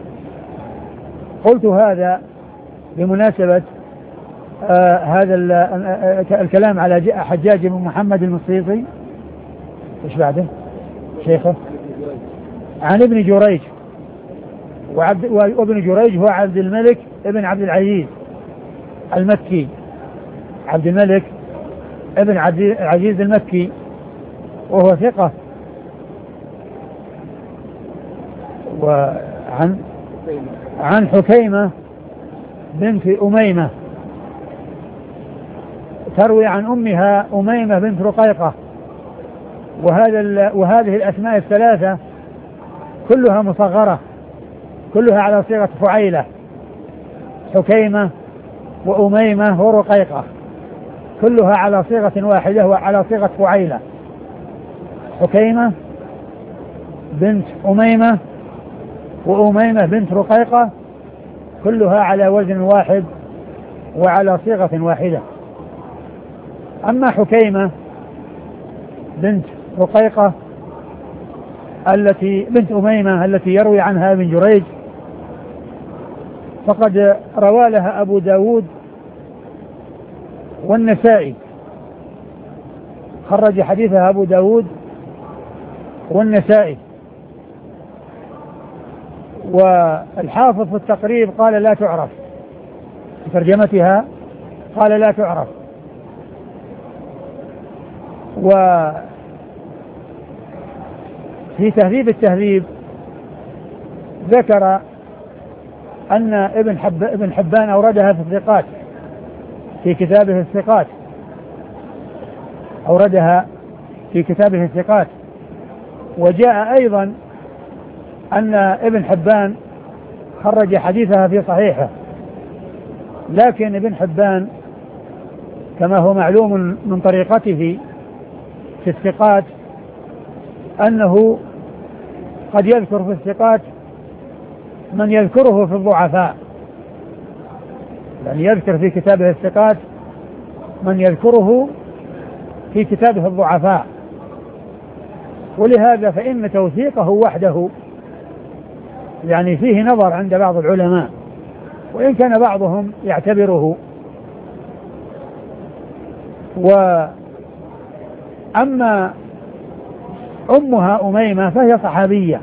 قلت هذا بمناسبة آه هذا الكلام على حجاج بن محمد المصيصي. ايش بعده شيخه؟ عن ابن جريج، وعبد وابن جريج هو عبد الملك ابن عبد العزيز المكي، عبد الملك ابن عبد العزيز المكي، وهو ثقة. وعن عن حكيمة بنت أميمة تروي عن أمها أميمة بنت رقيقة. وهذا وهذه الأسماء الثلاثة كلها مصغرة، كلها على صيغة فعيلة، حكيمة وأميمة ورقيقة، كلها على صيغة واحدة وعلى صيغة فعيلة، حكيمة بنت أميمة وأميمة بنت رقيقة، كلها على وزن واحد وعلى صيغة واحدة. أما حكيمة بنت رقيقة التي بنت أميمة التي يروي عنها ابن جريج، فقد روى لها أبو داود والنسائي، خرج حديثها أبو داود والنسائي. والحافظ في التقريب قال لا تعرف، في ترجمتها قال لا تعرف. وفي تهذيب التهذيب ذكر أن ابن, حب ابن حبان أوردها في الثقات، في كتابه الثقات، أوردها في كتابه الثقات. وجاء أيضا أن ابن حبان خرج حديثها في صحيحه، لكن ابن حبان كما هو معلوم من طريقته في الثقات أنه قد يذكر في الثقات من يذكره في الضعفاء، يعني يذكر في كتابه الثقات من يذكره في كتابه الضعفاء. ولهذا فإن توثيقه وحده يعني فيه نظر عند بعض العلماء، وإن كان بعضهم يعتبره. وأما أمها أميمة فهي صحابية،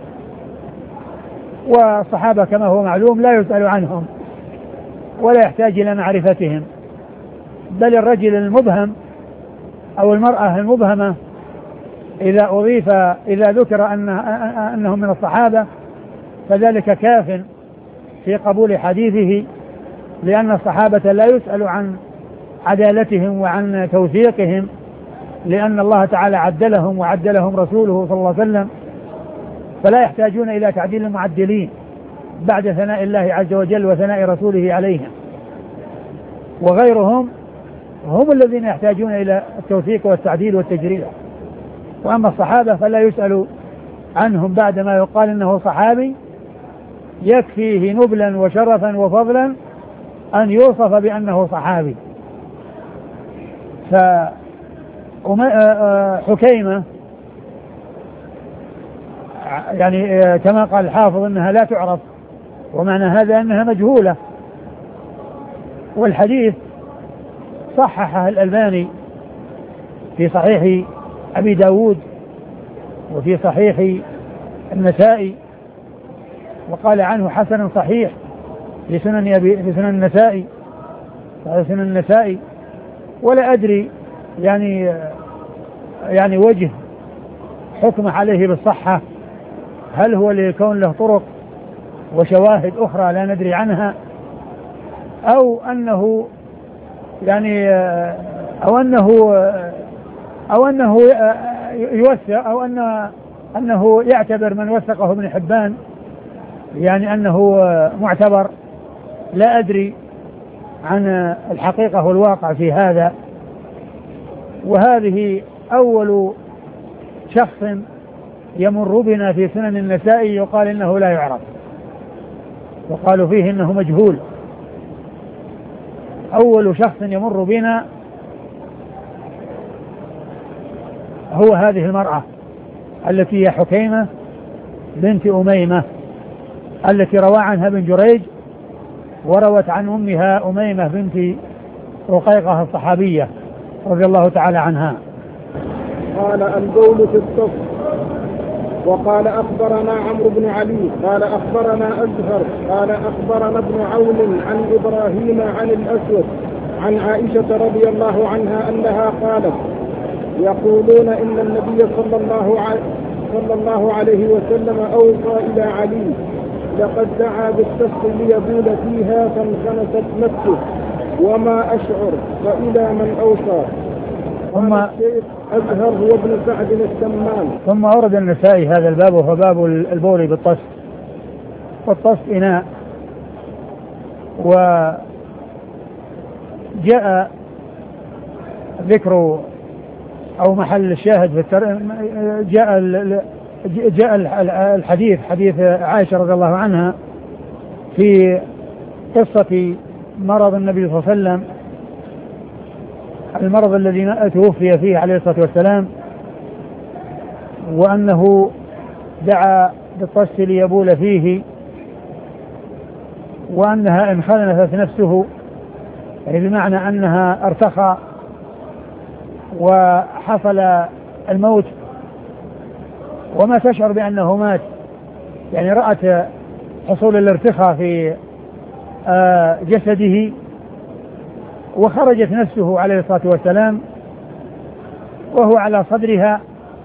والصحابة كما هو معلوم لا يسأل عنهم ولا يحتاج إلى معرفتهم، بل الرجل المبهم أو المرأة المبهمة إذا أضيف إذا ذكر أن أنهم من الصحابة فذلك كاف في قبول حديثه، لأن الصحابة لا يسأل عن عدالتهم وعن توثيقهم، لأن الله تعالى عدلهم وعدلهم رسوله صلى الله عليه وسلم، فلا يحتاجون إلى تعديل المعدلين بعد ثناء الله عز وجل وثناء رسوله عليهم. وغيرهم هم الذين يحتاجون إلى التوثيق والتعديل والتجريح، وأما الصحابة فلا يسأل عنهم بعدما يقال إنه صحابي، يكفيه نبلا وشرفا وفضلا أن يوصف بأنه صحابي. فحكيمة يعني كما قال الحافظ أنها لا تعرف، ومعنى هذا أنها مجهولة. والحديث صححه الألباني في صحيح أبي داود وفي صحيح النسائي، وقال عنه حسن صحيح لسنن أبي لسنن النسائي سنن النسائي. ولا أدري يعني يعني وجه حكم عليه بالصحة، هل هو لكون له طرق وشواهد أخرى لا ندري عنها، أو أنه يعني أو أنه أو أنه يوثق، أو أن أنه يعتبر من وثقه ابن حبان يعني أنه معتبر. لا أدري عن الحقيقة والواقع في هذا. وهذه أول شخص يمر بنا في سنن النسائي يقال إنه لا يعرف، وقالوا فيه إنه مجهول. أول شخص يمر بنا هو هذه المرأة التي هي حكيمة بنت أميمة التي روى عنها ابن جريج، وروت عن أمها أميمة بنت رقيقة الصحابية رضي الله تعالى عنها. قال البول في الصف. وقال أخبرنا عمرو بن علي قال أخبرنا أزهر قال أخبرنا ابن عون عن إبراهيم عن الأسود عن عائشة رضي الله عنها أنها قالت: يقولون إن النبي صلى الله عليه صلى الله عليه وسلم أوصى إلى علي: لقد دعا بالسفق ليبول فيها فانخنست نفسه وما أشعر فإلى من أوصى. ثم أزهر هو ابن سعد السمان. ثم أورد النسائي هذا الباب، وهو باب البول بالطست. والطست إناء، وجاء ذكر أو محل الشاهد في التر... جاء ال... جاء الحديث حديث عائشة رضي الله عنها في قصة مرض النبي صلى الله عليه وسلم، المرض الذي توفي فيه عليه الصلاة والسلام، وأنه دعا بالطست ليبول فيه، وأنها انخنثت نفسه، يعني بمعنى أنها ارتخى وحصل الموت وما تشعر بأنه مات، يعني رأت حصول الارتخاء في جسده، وخرجت نفسه عليه الصلاة والسلام وهو على صدرها.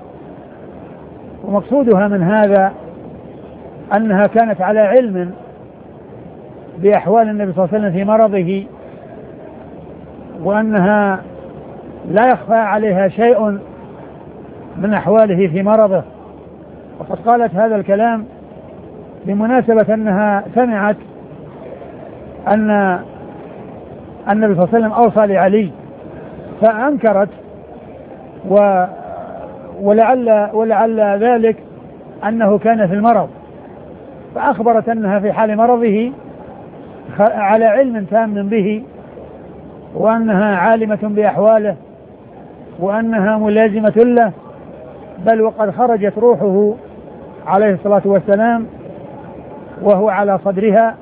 ومقصودها من هذا أنها كانت على علم بأحوال النبي صلى الله عليه وسلم في مرضه، وأنها لا يخفى عليها شيء من أحواله في مرضه. وقد قالت هذا الكلام بمناسبة أنها سمعت أن النبي صلى الله عليه وسلم أوصى لعلي فأنكرت، و ولعل, ولعل ذلك أنه كان في المرض، فأخبرت أنها في حال مرضه على علم تام به، وأنها عالمة بأحواله، وأنها ملازمة له، بل وقد خرجت روحه عليه الصلاة والسلام وهو على صدرها.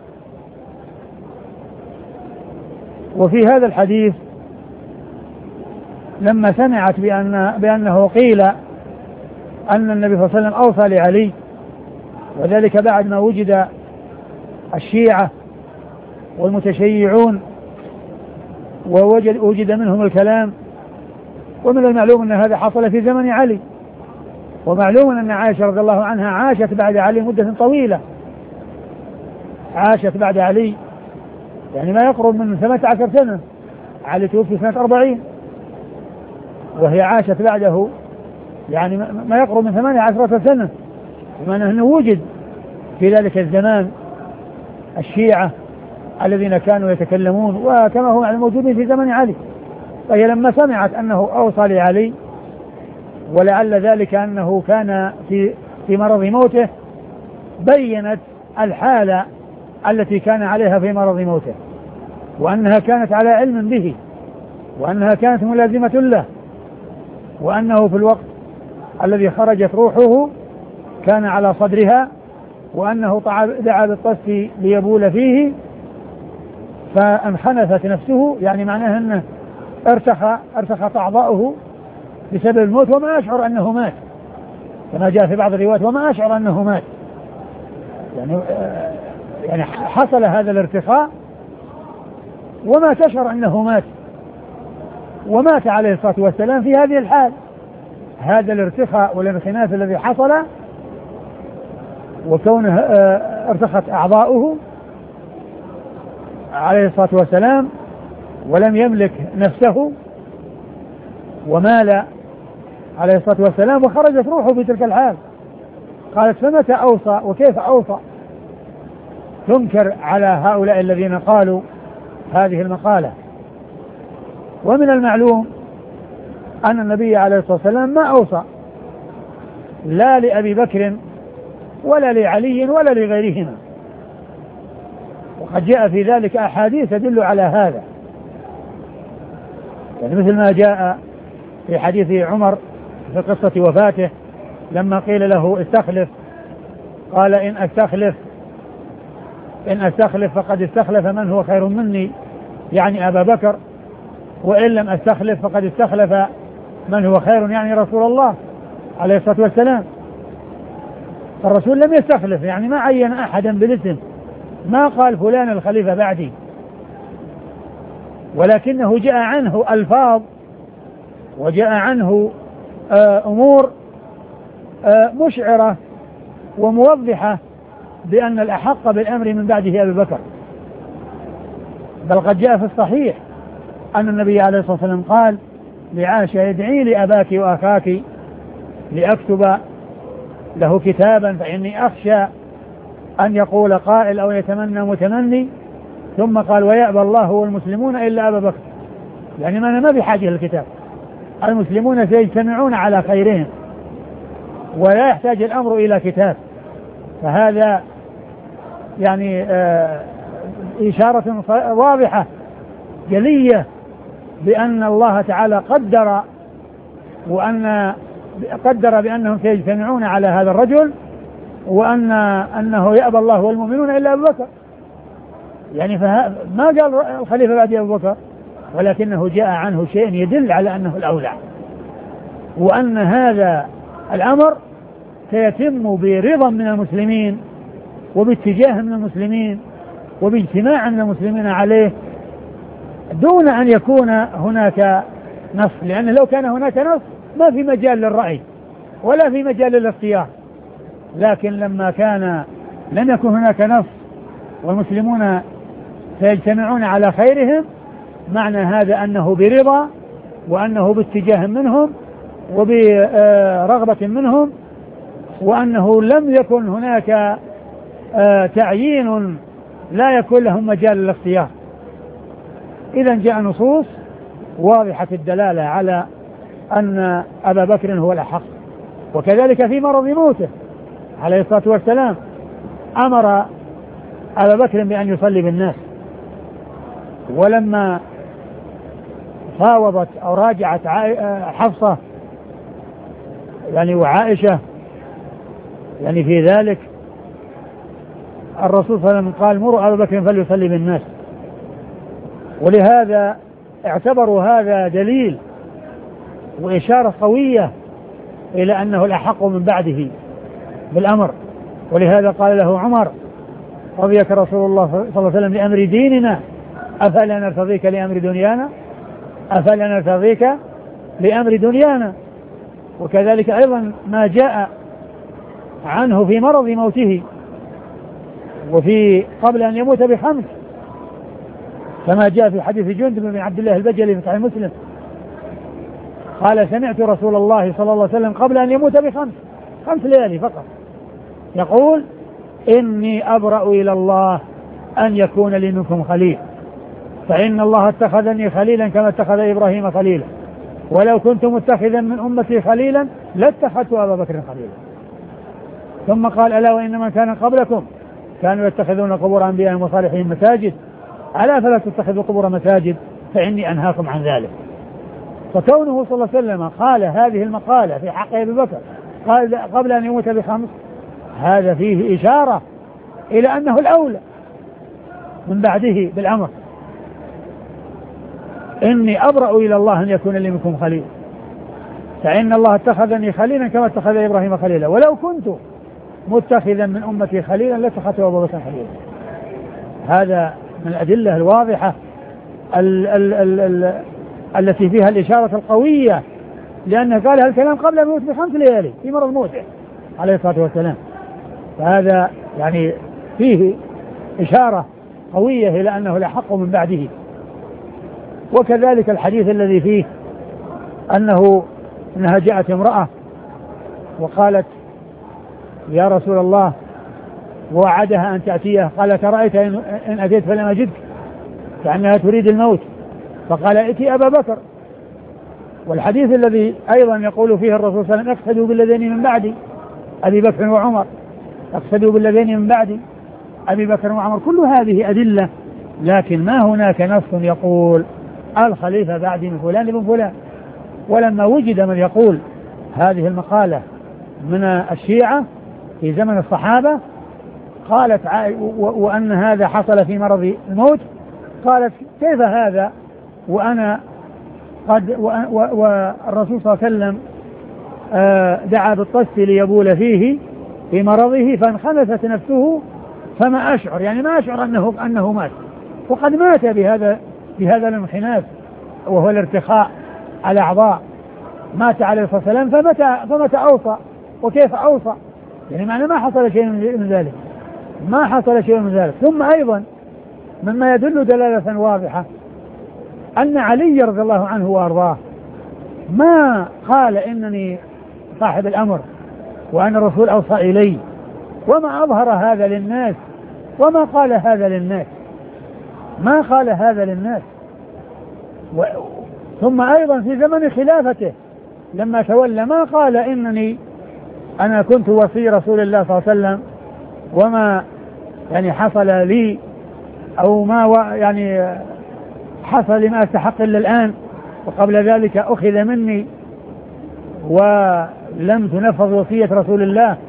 وفي هذا الحديث لما سمعت بأن بأنه قيل أن النبي صلى الله عليه وسلم أوصى لعلي، وذلك بعد ما وجد الشيعة والمتشيعون ووجد وجد منهم الكلام، ومن المعلوم أن هذا حصل في زمن علي، ومعلوم أن عائشة رضي الله عنها عاشت بعد علي مدة طويلة، عاشت بعد علي يعني ما يقرب من ثمانية عشر سنة، علي توفي سنة أربعين وهي عاشت بعده يعني ما يقرب من ثمانية عشرة سنة، بمعنى أنه وجد في ذلك الزمان الشيعة الذين كانوا يتكلمون وكما هم الموجودين في زمن علي. فهي لما سمعت أنه أوصى لعلي، ولعل ذلك أنه كان في في مرض موته، بينت الحالة التي كان عليها في مرض موته، وأنها كانت على علم به، وأنها كانت ملازمة له، وأنه في الوقت الذي خرجت روحه كان على صدرها، وأنه دعا بالطست ليبول فيه فانخنثت نفسه، يعني معناه أنه ارتخى ارتخت أعضاؤه بسبب الموت، وما أشعر أنه مات، كما جاء في بعض الروايات وما أشعر أنه مات، يعني يعني حصل هذا الارتخاء وما تشعر أنه مات، ومات عليه الصلاة والسلام في هذه الحال. هذا الارتخاء والانخناث الذي حصل وكونه ارتخت أعضاؤه عليه الصلاة والسلام ولم يملك نفسه، ومال عليه الصلاة والسلام وخرجت روحه في تلك الحال. قالت فمتى أوصى وكيف أوصى؟ تنكر على هؤلاء الذين قالوا هذه المقالة. ومن المعلوم أن النبي عليه الصلاة والسلام ما أوصى لا لأبي بكر ولا لعلي ولا لغيرهما، وقد جاء في ذلك أحاديث تدل على هذا، يعني مثل ما جاء في حديث عمر في قصة وفاته لما قيل له استخلف، قال إن أستخلف إن أستخلف فقد استخلف من هو خير مني، يعني أبا بكر، وإن لم أستخلف فقد استخلف من هو خير، يعني رسول الله عليه الصلاة والسلام. فالرسول لم يستخلف، يعني ما عين أحدا بالاسم، ما قال فلان الخليفة بعدي، ولكنه جاء عنه ألفاظ وجاء عنه أمور مشعرة وموضحة بأن الأحق بالأمر من بعده أبي بكر. بل قد جاء في الصحيح أن النبي عليه الصلاة والسلام قال لعائشة ادعي لأباك وأخاك لأكتب له كتابا فإني أخشى أن يقول قائل أو يتمنى متمني، ثم قال ويأبى الله والمسلمون إلا أبا بكر، يعني ما ما بحاجة للكتاب، المسلمون سيجتمعون على خيرهم ولا يحتاج الأمر إلى كتاب. فهذا يعني آه إشارة واضحة جلية بأن الله تعالى قدر، وأن قدر بأنهم سيجتمعون على هذا الرجل وأن أنه يأبى الله والمؤمنون إلا أبو بكر، يعني ما قال الخليفة بعد أبو بكر، ولكنه جاء عنه شيء يدل على أنه الأولى، وأن هذا الأمر سيتم برضا من المسلمين وباتجاه من المسلمين وباجتماع من المسلمين عليه دون أن يكون هناك نص، لأن لو كان هناك نص ما في مجال للرأي ولا في مجال للاختيار، لكن لما كان لم يكن هناك نص والمسلمون سيجتمعون على خيرهم، معنى هذا أنه برضا وأنه باتجاه منهم وبرغبة منهم، وأنه لم يكن هناك تعيين لا يكون لهم مجال للاختيار. إذا جاء نصوص واضحة الدلالة على أن أبا بكر هو الأحق. وكذلك في مرض موته عليه الصلاة والسلام أمر أبا بكر بأن يصلي بالناس، ولما فاوضت أو راجعت حفصة يعني وعائشة يعني في ذلك، الرسول صلى الله عليه وسلم قال مروا أبا بكر فليصلي بالناس، ولهذا اعتبروا هذا دليل وإشارة قوية إلى أنه الأحق من بعده بالأمر. ولهذا قال له عمر رضيك رسول الله صلى الله عليه وسلم لأمر ديننا أفلا نرتضيك لأمر دنيانا أفلا نرتضيك لأمر دنيانا. وكذلك أيضا ما جاء عنه في مرض موته وفي قبل أن يموت بخمس، كما جاء في حديث جندب بن عبد الله البجلي في صحيح مسلم قال سمعت رسول الله صلى الله عليه وسلم قبل أن يموت بخمس خمس ليالي فقط يقول إني أبرأ إلى الله أن يكون لي منكم خليل، فإن الله اتخذني خليلا كما اتخذ إبراهيم خليلا، ولو كنت متخذا من أمتي خليلا لاتخذت أبا بكر خليلا. ثم قال ألا وإن من كان قبلكم كانوا يتخذون قبور أنبيائهم وصالحين مساجد ألا فلا تتخذوا قبور مساجد فإني أنهاكم عن ذلك. فكونه صلى الله عليه وسلم قال هذه المقالة في حق أبي بكر قال قبل أن يموت بخمس، هذا فيه إشارة إلى أنه الأولى من بعده بالأمر. إني أبرأ إلى الله أن يكون لي منكم خليل، فإن الله اتخذني خليلا كما اتخذ إبراهيم خليلا، ولو كنت متخذا من أمتي خليلا لاتخذت أبا بكر خليلا. هذا من الأدلة الواضحة ال ال ال ال التي فيها الإشارة القوية، لأنه قال هالكلام قبل أن يموت بخمس ليالي في مرض موته عليه الصلاة والسلام. فهذا يعني فيه إشارة قوية إلى أنه الأحق من بعده. وكذلك الحديث الذي فيه أنه أنها جاءت امرأة وقالت يا رسول الله ووعدها أن تأتيه، قال ترأيت إن أتيت فلم أجدك، كأنها تريد الموت، فقال ائتي أبا بكر. والحديث الذي أيضا يقول فيه الرسول صلى الله عليه وسلم اقتدوا بالذين من بعدي أبي بكر وعمر، اقتدوا بالذين من بعدي أبي بكر وعمر، كل هذه أدلة، لكن ما هناك نص يقول الخليفة بعدي من فلان بن فلان. ولما وجد من يقول هذه المقالة من الشيعة في زمن الصحابة قالت وأن هذا حصل في مرض الموت، قالت كيف هذا وأنا قد والرسول صلى الله عليه وسلم دعا بالطست ليبول فيه في مرضه فانخنست نفسه فما أشعر، يعني ما أشعر أنه, أنه مات، وقد مات بهذا بهذا الانخناس وهو الارتخاء على أعضاء، مات عليه الصلاة والسلام فمتى, فمتى أوصى وكيف أوصى، يعني معنى ما حصل شيء من ذلك، ما حصل شيء من ذلك. ثم أيضا مما يدل دلالة واضحة أن علي رضي الله عنه وأرضاه ما قال إنني صاحب الأمر وأن الرسول أوصى إلي، وما أظهر هذا للناس وما قال هذا للناس، ما قال هذا للناس. و... ثم أيضا في زمن خلافته لما تولى ما قال إنني أنا كنت وصي رسول الله صلى الله عليه وسلم وما يعني حصل لي أو ما و... يعني حصل لما أستحق إلا الآن، وقبل ذلك أخذ مني ولم تنفذ وصية رسول الله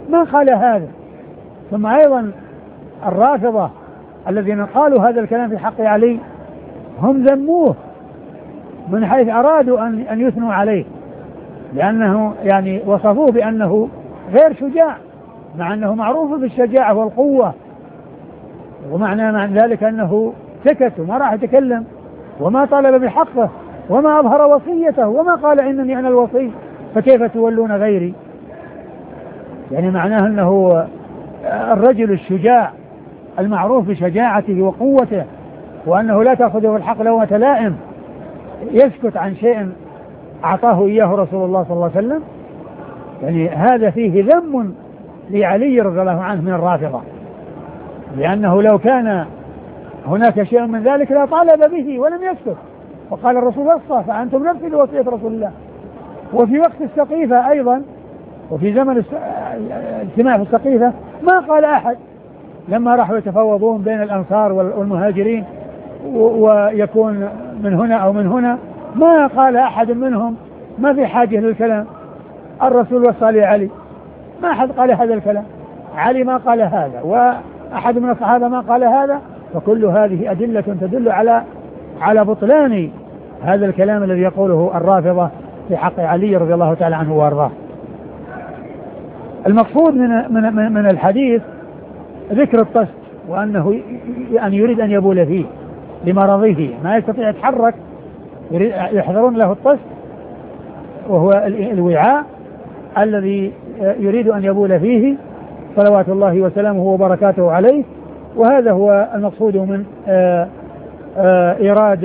ما قال هذا. ثم أيضا الرافضة الذين قالوا هذا الكلام في حق علي هم ذموه من حيث أرادوا أن أن يثنوا عليه، لأنه يعني وصفوه بأنه غير شجاع، مع أنه معروف بالشجاعة والقوة، ومعنى مع ذلك أنه سكت وما راح يتكلم وما طالب بحقه وما أظهر وصيته وما قال إنني أنا الوصي فكيف تولون غيري. يعني معناه أنه الرجل الشجاع المعروف بشجاعته وقوته، وأنه لا تأخذه الحق لومة لائم، يسكت عن شيء أعطاه إياه رسول الله صلى الله عليه وسلم. يعني هذا فيه ذم لعلي رضي الله عنه من الرافضة، لأنه لو كان هناك شيء من ذلك لا طالب به ولم يسكت، وقال الرسول وصى فأنتم نفسي وصية رسول الله. وفي وقت السقيفة أيضا، وفي زمن اجتماع في السقيفة ما قال أحد لما راحوا يتفاوضون بين الأنصار والمهاجرين ويكون من هنا أو من هنا، ما قال أحد منهم ما في حاجة للكلام، الرسول وصى لعلي، ما أحد قال هذا الكلام، علي ما قال هذا وأحد من الصحابة ما قال هذا. فكل هذه أدلة تدل على على بطلان هذا الكلام الذي يقوله الرافضة في حق علي رضي الله تعالى عنه وارضاه. المقصود من من من الحديث ذكر الطست، وأنه أن يريد أن يبول فيه لمرضه، ما يستطيع يتحرك، يحضرون له الطست وهو الوعاء الذي يريد أن يبول فيه صلوات الله وسلامه وبركاته عليه. وهذا هو المقصود من آآ آآ إيراد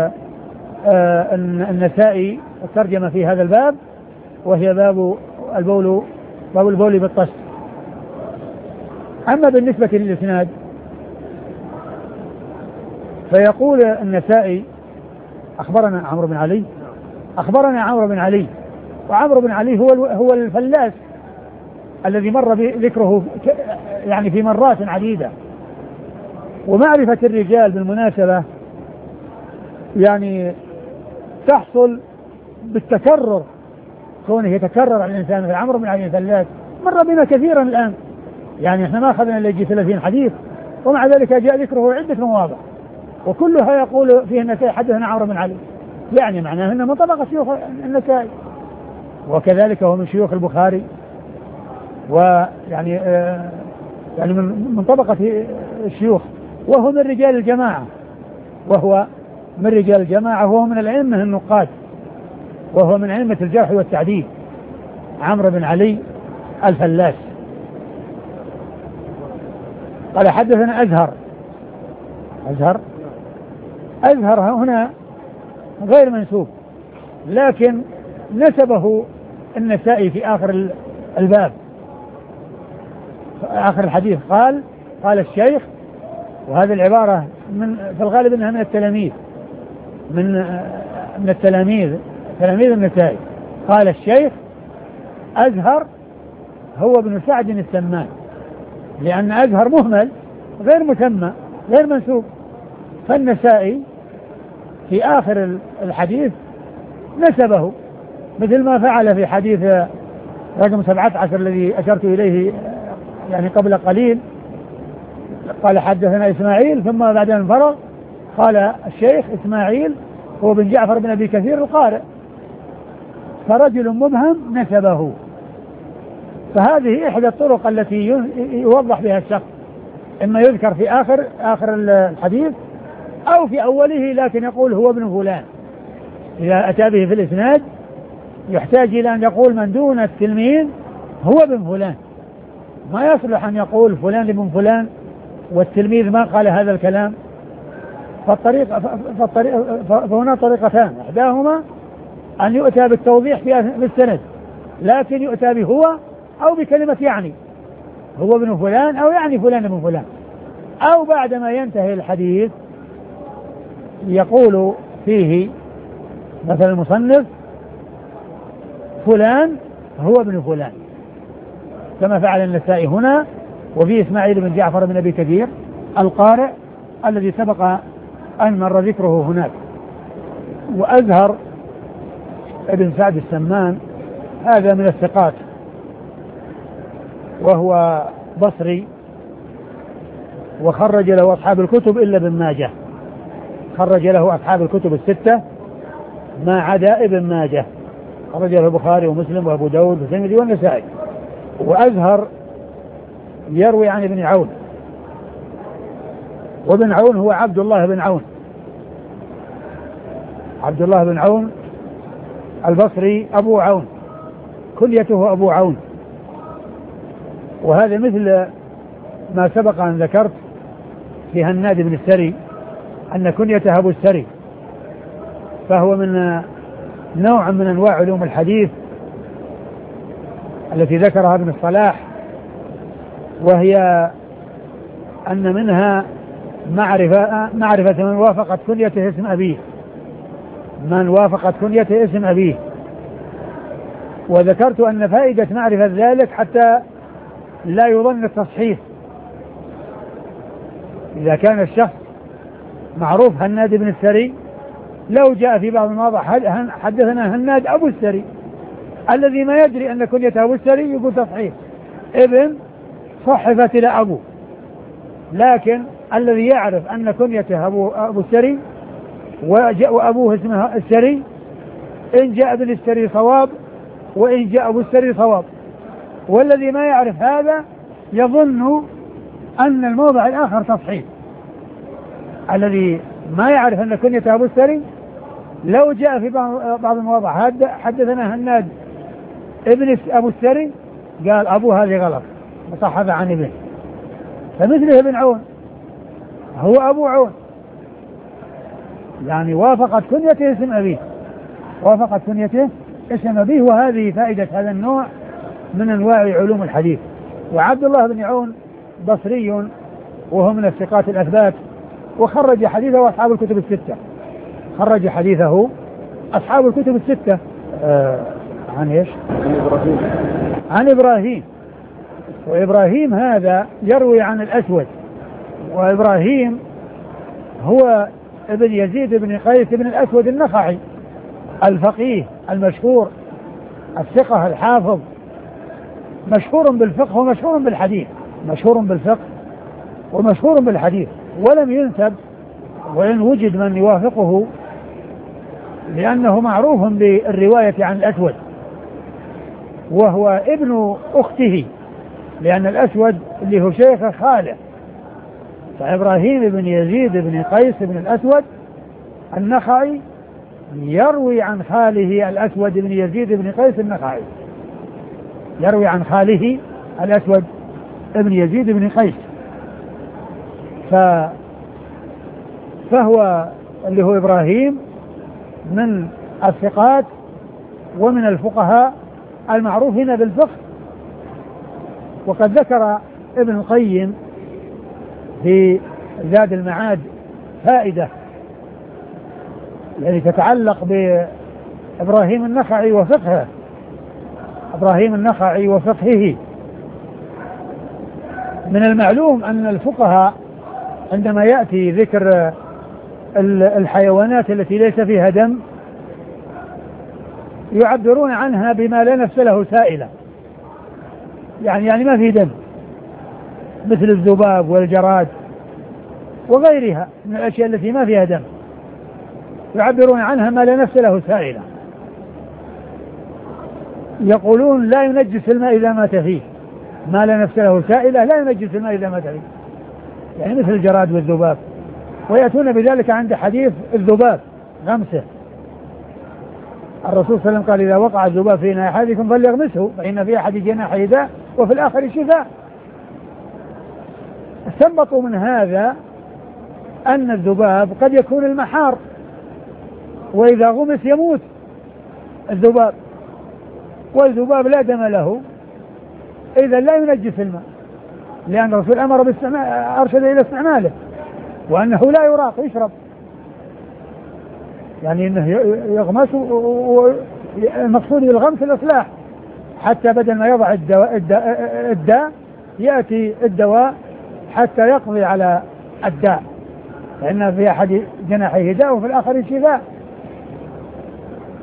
النسائي الترجمة في هذا الباب، وهي باب البول باب البول بالطست. أما بالنسبة للإسناد فيقول النسائي أخبرنا عمرو بن علي أخبرنا عمرو بن علي وعمرو بن علي هو هو الفلاس الذي مر بذكره يعني في مرات عديدة. ومعرفة الرجال بالمناسبة يعني تحصل بالتكرر، كونه يتكرر على الإنسان. في عمرو بن علي الفلاس مر بنا كثيرا الآن، يعني احنا ما أخذنا إلا يجي ثلاثين حديث، ومع ذلك جاء ذكره عدة مواضع وكلها يقول فيه النسائي حدثنا عمرو بن علي، يعني معناه أنه من طبقة شيوخ النسائي، وكذلك هو من شيوخ البخاري، ويعني آه يعني من من طبقة الشيوخ، وهو من رجال الجماعة وهو من رجال الجماعة وهو من الأئمة النقاد، وهو من أئمة الجرح والتعديل، عمرو بن علي الفلاس. قال حدثنا أزهر أزهر أزهر هنا غير منسوب، لكن نسبه النسائي في آخر الباب آخر الحديث، قال قال الشيخ، وهذه العبارة من في الغالب أنها من التلاميذ من من التلاميذ تلاميذ النسائي، قال الشيخ أزهر هو ابن سعد السمان، لأن أزهر مهمل غير مسمى غير منسوب، فالنسائي في آخر الحديث نسبه، مثل ما فعل في حديث رقم سبعة عشر الذي أشرت إليه يعني قبل قليل. قال حدثنا إسماعيل، ثم بعد أن فرغ قال الشيخ إسماعيل هو بن جعفر بن أبي كثير القارئ، فرجل مبهم نسبه. فهذه إحدى الطرق التي يوضح بها الشخص، إما يذكر في آخر آخر الحديث أو في أوله، لكن يقول هو ابن فلان. إذا أتى به في الإسناد يحتاج إلى أن يقول من دون التلميذ هو ابن فلان، ما يصلح أن يقول فلان ابن فلان والتلميذ ما قال هذا الكلام. فالطريقة فالطريقة فهنا طريقتان، إحداهما أن يؤتى بالتوضيح في السند، لكن يؤتى بهو أو بكلمة يعني هو ابن فلان أو يعني فلان ابن فلان، أو بعدما ينتهي الحديث يقول فيه مثل المصنف فلان هو ابن فلان، كما فعل النسائي هنا. وفي إسماعيل بن جعفر بن أبي كثير القارئ الذي سبق أن مر ذكره هناك. وأزهر ابن سعد السمان هذا من الثقات وهو بصري، وخرج له أصحاب الكتب إلا ابن ماجه، خرج له أصحاب الكتب الستة ما عدا ابن ماجه، خرج له البخاري ومسلم وأبو داود والترمذي والنسائي. وأزهر يروي عن ابن عون، وابن عون هو عبد الله بن عون، عبد الله بن عون البصري أبو عون، كنيته أبو عون. وهذا مثل ما سبق أن ذكرت في هناد بن السري أن كنيته أبو السري، فهو من نوع من أنواع علوم الحديث التي ذكرها ابن الصلاح، وهي أن منها معرفة معرفة من وافقت كنيته اسم أبيه، من وافقت كنيته اسم أبيه. وذكرت أن فائدة معرفة ذلك حتى لا يظن التصحيح، إذا كان الشخص معروف هناد بن السري لو جاء في بعض المواضع حدثنا هناد أبو السري، الذي ما يدري أن كنيته أبو السري يقول تصحيح ابن صحفت إلى أبو، لكن الذي يعرف أن كنيته أبو, أبو السري وجاء وأبوه اسمه السري، إن جاء ابن السري صواب وإن جاء أبو السري صواب. والذي ما يعرف هذا يظن أن الموضع الآخر تصحيح. الذي ما يعرف أن كنيته أبو السري لو جاء في بعض المواضع حدثنا هناد ابن أبو السري قال أبو هذه غلط وصحف عن ابن، فمثله ابن عون هو أبو عون، يعني وافقت كنيته اسم أبيه، وافقت كنيته اسم أبيه. وهذه فائدة هذا النوع من أنواع علوم الحديث. وعبد الله بن عون بصري وهو من الثقات الأثبات، وخرج حديثه أصحاب الكتب الستة، خرج حديثه أصحاب الكتب الستة. آه عن إيش؟ عن إبراهيم. عن إبراهيم. وإبراهيم هذا يروي عن الأسود، وإبراهيم هو ابن يزيد بن قيس بن الأسود النخعي الفقيه المشهور الثقة الحافظ، مشهور بالفقه ومشهور بالحديث، مشهور بالفقه ومشهور بالحديث، ولم ينسب وإن وجد من يوافقه لأنه معروف بالرواية عن الأسود، وهو ابن أخته، لأن الأسود اللي هو شيخ خاله، فإبراهيم بن يزيد بن قيس بن الأسود النخعي يروي عن خاله الأسود بن يزيد بن قيس النخعي، يروي عن خاله الأسود بن يزيد بن قيس. ف... فهو اللي هو إبراهيم من الثقات ومن الفقهاء المعروفين بالفقه. وقد ذكر ابن القيم في زاد المعاد فائدة يعني تتعلق بإبراهيم النخعي وفقهه، إبراهيم النخعي وفقهه. من المعلوم أن الفقهاء عندما يأتي ذكر الحيوانات التي ليس فيها دم يعبرون عنها بما لا نفس له سائلة، يعني يعني ما في دم، مثل الذباب والجراد وغيرها من الأشياء التي ما فيها دم، يعبرون عنها ما لا نفس له سائلة. يقولون لا ينجس الماء إذا مات فيه، ما لا نفس له سائلة لا ينجس الماء إذا مات فيه، يعني مثل الجراد والذباب. ويأتون بذلك عند حديث الذباب غمسه، الرسول صلى الله عليه وسلم قال إذا وقع الذباب في إناء أحدكم فليغمسه فإن في أحد جناحيه داء وفي الآخر شفاء. استنبطوا من هذا أن الذباب قد يكون المحار، وإذا غمس يموت الذباب، والذباب لا دم له، إذا لا ينجس الماء، لأن الرسول أمر باستعمال، أرشد إلى استعماله، وأنه لا يراق يشرب، يعني أنه يغمس، والمقصود بالغمس الإصلاح، حتى بدل ما يضع الدواء, الداء, الداء يأتي الدواء حتى يقضي على الداء، لأن في أحد جناحيه داء وفي الآخر شفاء.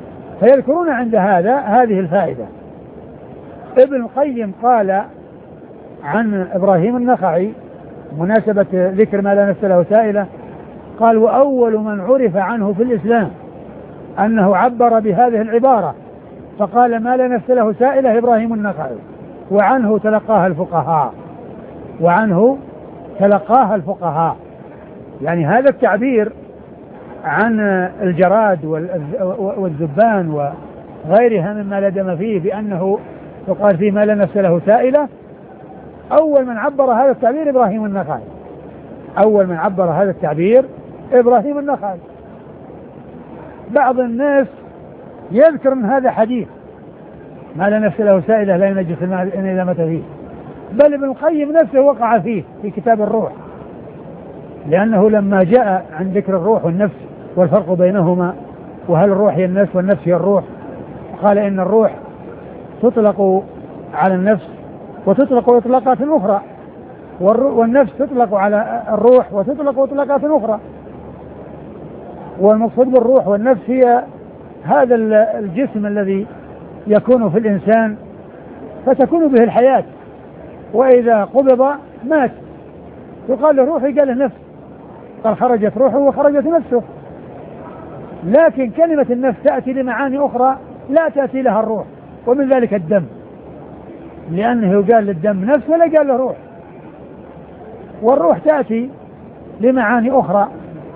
فيذكرون عند هذا هذه الفائدة. ابن القيم قال عن إبراهيم النخعي مناسبة ذكر ما لا نفس له سائلة قال وأول من عرف عنه في الإسلام أنه عبر بهذه العبارة فقال ما لا نفس له سائلة إبراهيم النخعي وعنه تلقاها الفقهاء وعنه تلقاها الفقهاء. يعني هذا التعبير عن الجراد والذبان وغيرها مما لا دم فيه بأنه يقال فيه ما لا نفس له سائلة أول من عبر هذا التعبير إبراهيم النخعي أول من عبر هذا التعبير إبراهيم النخعي. بعض الناس يذكر من هذا حديث ما لا نفس له سائلة لا ينجس الماء إذا مات فيه، بل ابن القيم نفسه وقع فيه في كتاب الروح، لأنه لما جاء عن ذكر الروح والنفس والفرق بينهما وهل الروح هي النفس والنفس هي الروح قال إن الروح تطلق على النفس وتطلق إطلاقات أخرى والنفس تطلق على الروح وتطلق إطلاقات أخرى، والمقصود بالروح والنفس هي هذا الجسم الذي يكون في الإنسان فتكون به الحياة وإذا قبض مات يقال له روحي قال له نفس قال خرجت روحه وخرجت نفسه. لكن كلمة النفس تأتي لمعاني أخرى لا تأتي لها الروح، ومن ذلك الدم، لأنه قال للدم نفس ولا قال له روح، والروح تأتي لمعاني أخرى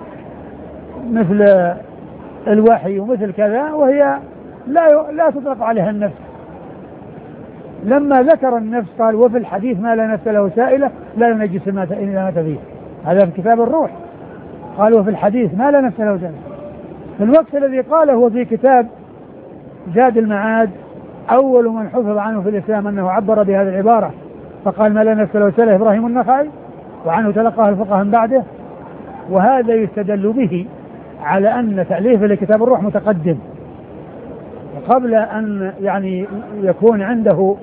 مثل الوحي ومثل كذا وهي لا لا تطلق عليها النفس. لما ذكر النفس قال وفي الحديث ما لا نفس له سائلة لا ينجس الماء إذا مات فيه، هذا في كتاب الروح قال وفي الحديث ما لا نفس له سائلة. في الوقت الذي قاله هو في كتاب زاد المعاد أول من حفظ عنه في الإسلام أنه عبر بهذه العبارة فقال ما لا نفس له سائلة إبراهيم النخعي وعنه تلقاه الفقهاء من بعده، وهذا يستدل به على أن تأليف لكتاب الروح متقدم قبل أن يعني يكون عنده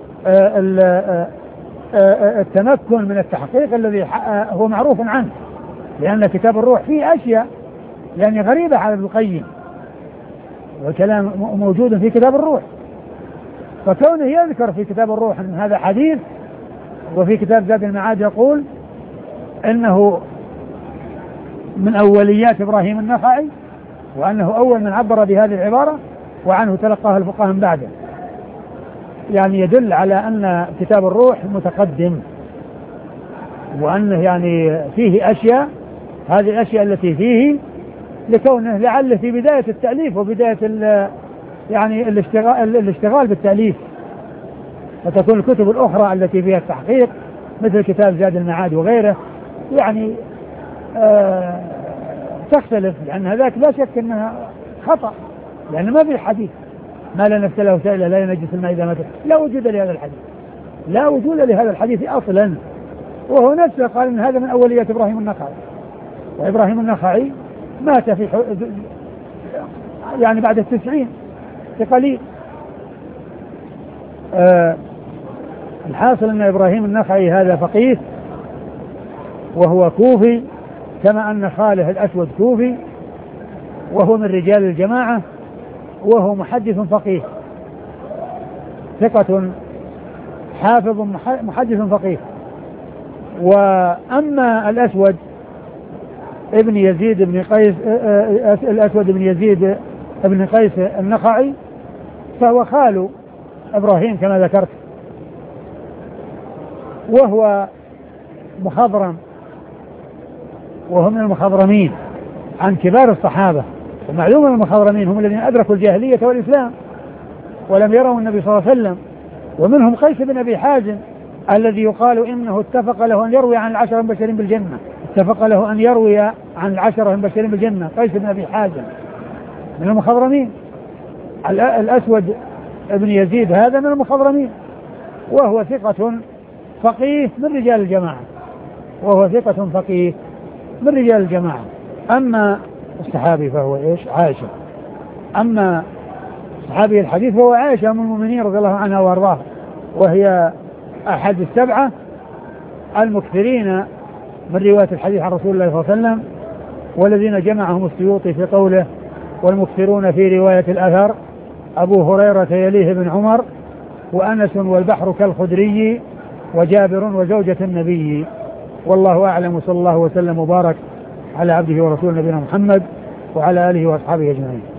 التمكن من التحقيق الذي هو معروف عنه، لأن كتاب الروح فيه أشياء يعني غريبة على ابن القيم والكلام موجود في كتاب الروح، فكونه يذكر في كتاب الروح أن هذا حديث وفي كتاب زاد المعاد يقول إنه من أوليات إبراهيم النخعي وأنه أول من عبر بهذه العبارة وعنه تلقاها الفقهاء من بعده، يعني يدل على أن كتاب الروح متقدم وأنه يعني فيه أشياء هذه الأشياء التي فيه لكونه لعله في بداية التأليف وبداية يعني الاشتغال, الاشتغال بالتأليف، وتكون الكتب الأخرى التي فيها التحقيق مثل كتاب زاد المعاد وغيره يعني آه تختلف، لأن هذاك لا شك أنها خطأ لأن ما في حديث ما لا نفس له سائلة لا ينجس الماء إذا مات، لا وجود لهذا الحديث لا وجود لهذا الحديث أصلا، وهو نفسه قال إن هذا من أوليات إبراهيم النخعي، وإبراهيم النخعي مات في يعني بعد التسعين بقليل. آه الحاصل أن إبراهيم النخعي هذا فقيه وهو كوفي كما أن خاله الأسود كوفي وهو من رجال الجماعة وهو محدث فقيه ثقة حافظ محدث فقيه. وأما الأسود ابن يزيد بن قيس الأسود بن يزيد بن قيس النخعي فهو خال إبراهيم كما ذكرت، وهو مخضرم وهم من المخضرمين عن كبار الصحابة، ومعلوم المخضرمين هم الذين أدركوا الجاهلية والإسلام ولم يروا النبي صلى الله عليه وسلم، ومنهم قيس بن أبي حازم الذي يقال إنه اتفق له أن يروي عن العشرة المبشرين بالجنة اتفق له أن يروي عن العشرة المبشرين بالجنة قيس بن أبي حازم من المخضرمين. الأسود ابن يزيد هذا من المخضرمين وهو ثقة فقيه من رجال الجماعة وهو ثقة فقيه من رجال الجماعة. أما الصحابي فهو إيش؟ عائشة. أما صحابي الحديث فهو عائشة أم المؤمنين رضي الله عنها وأرضاها، وهي أحد السبعة المكثرين من رواية الحديث عن رسول الله صلى الله عليه وسلم، والذين جمعهم السيوطي في قوله والمكثرون في رواية الأثر أبو هريرة يليه بن عمر وأنس والبحر كالخدري وجابر وزوجة النبي. والله أعلم، وصلى الله وسلم وبارك على عبده ورسوله نبينا محمد وعلى آله وأصحابه أجمعين.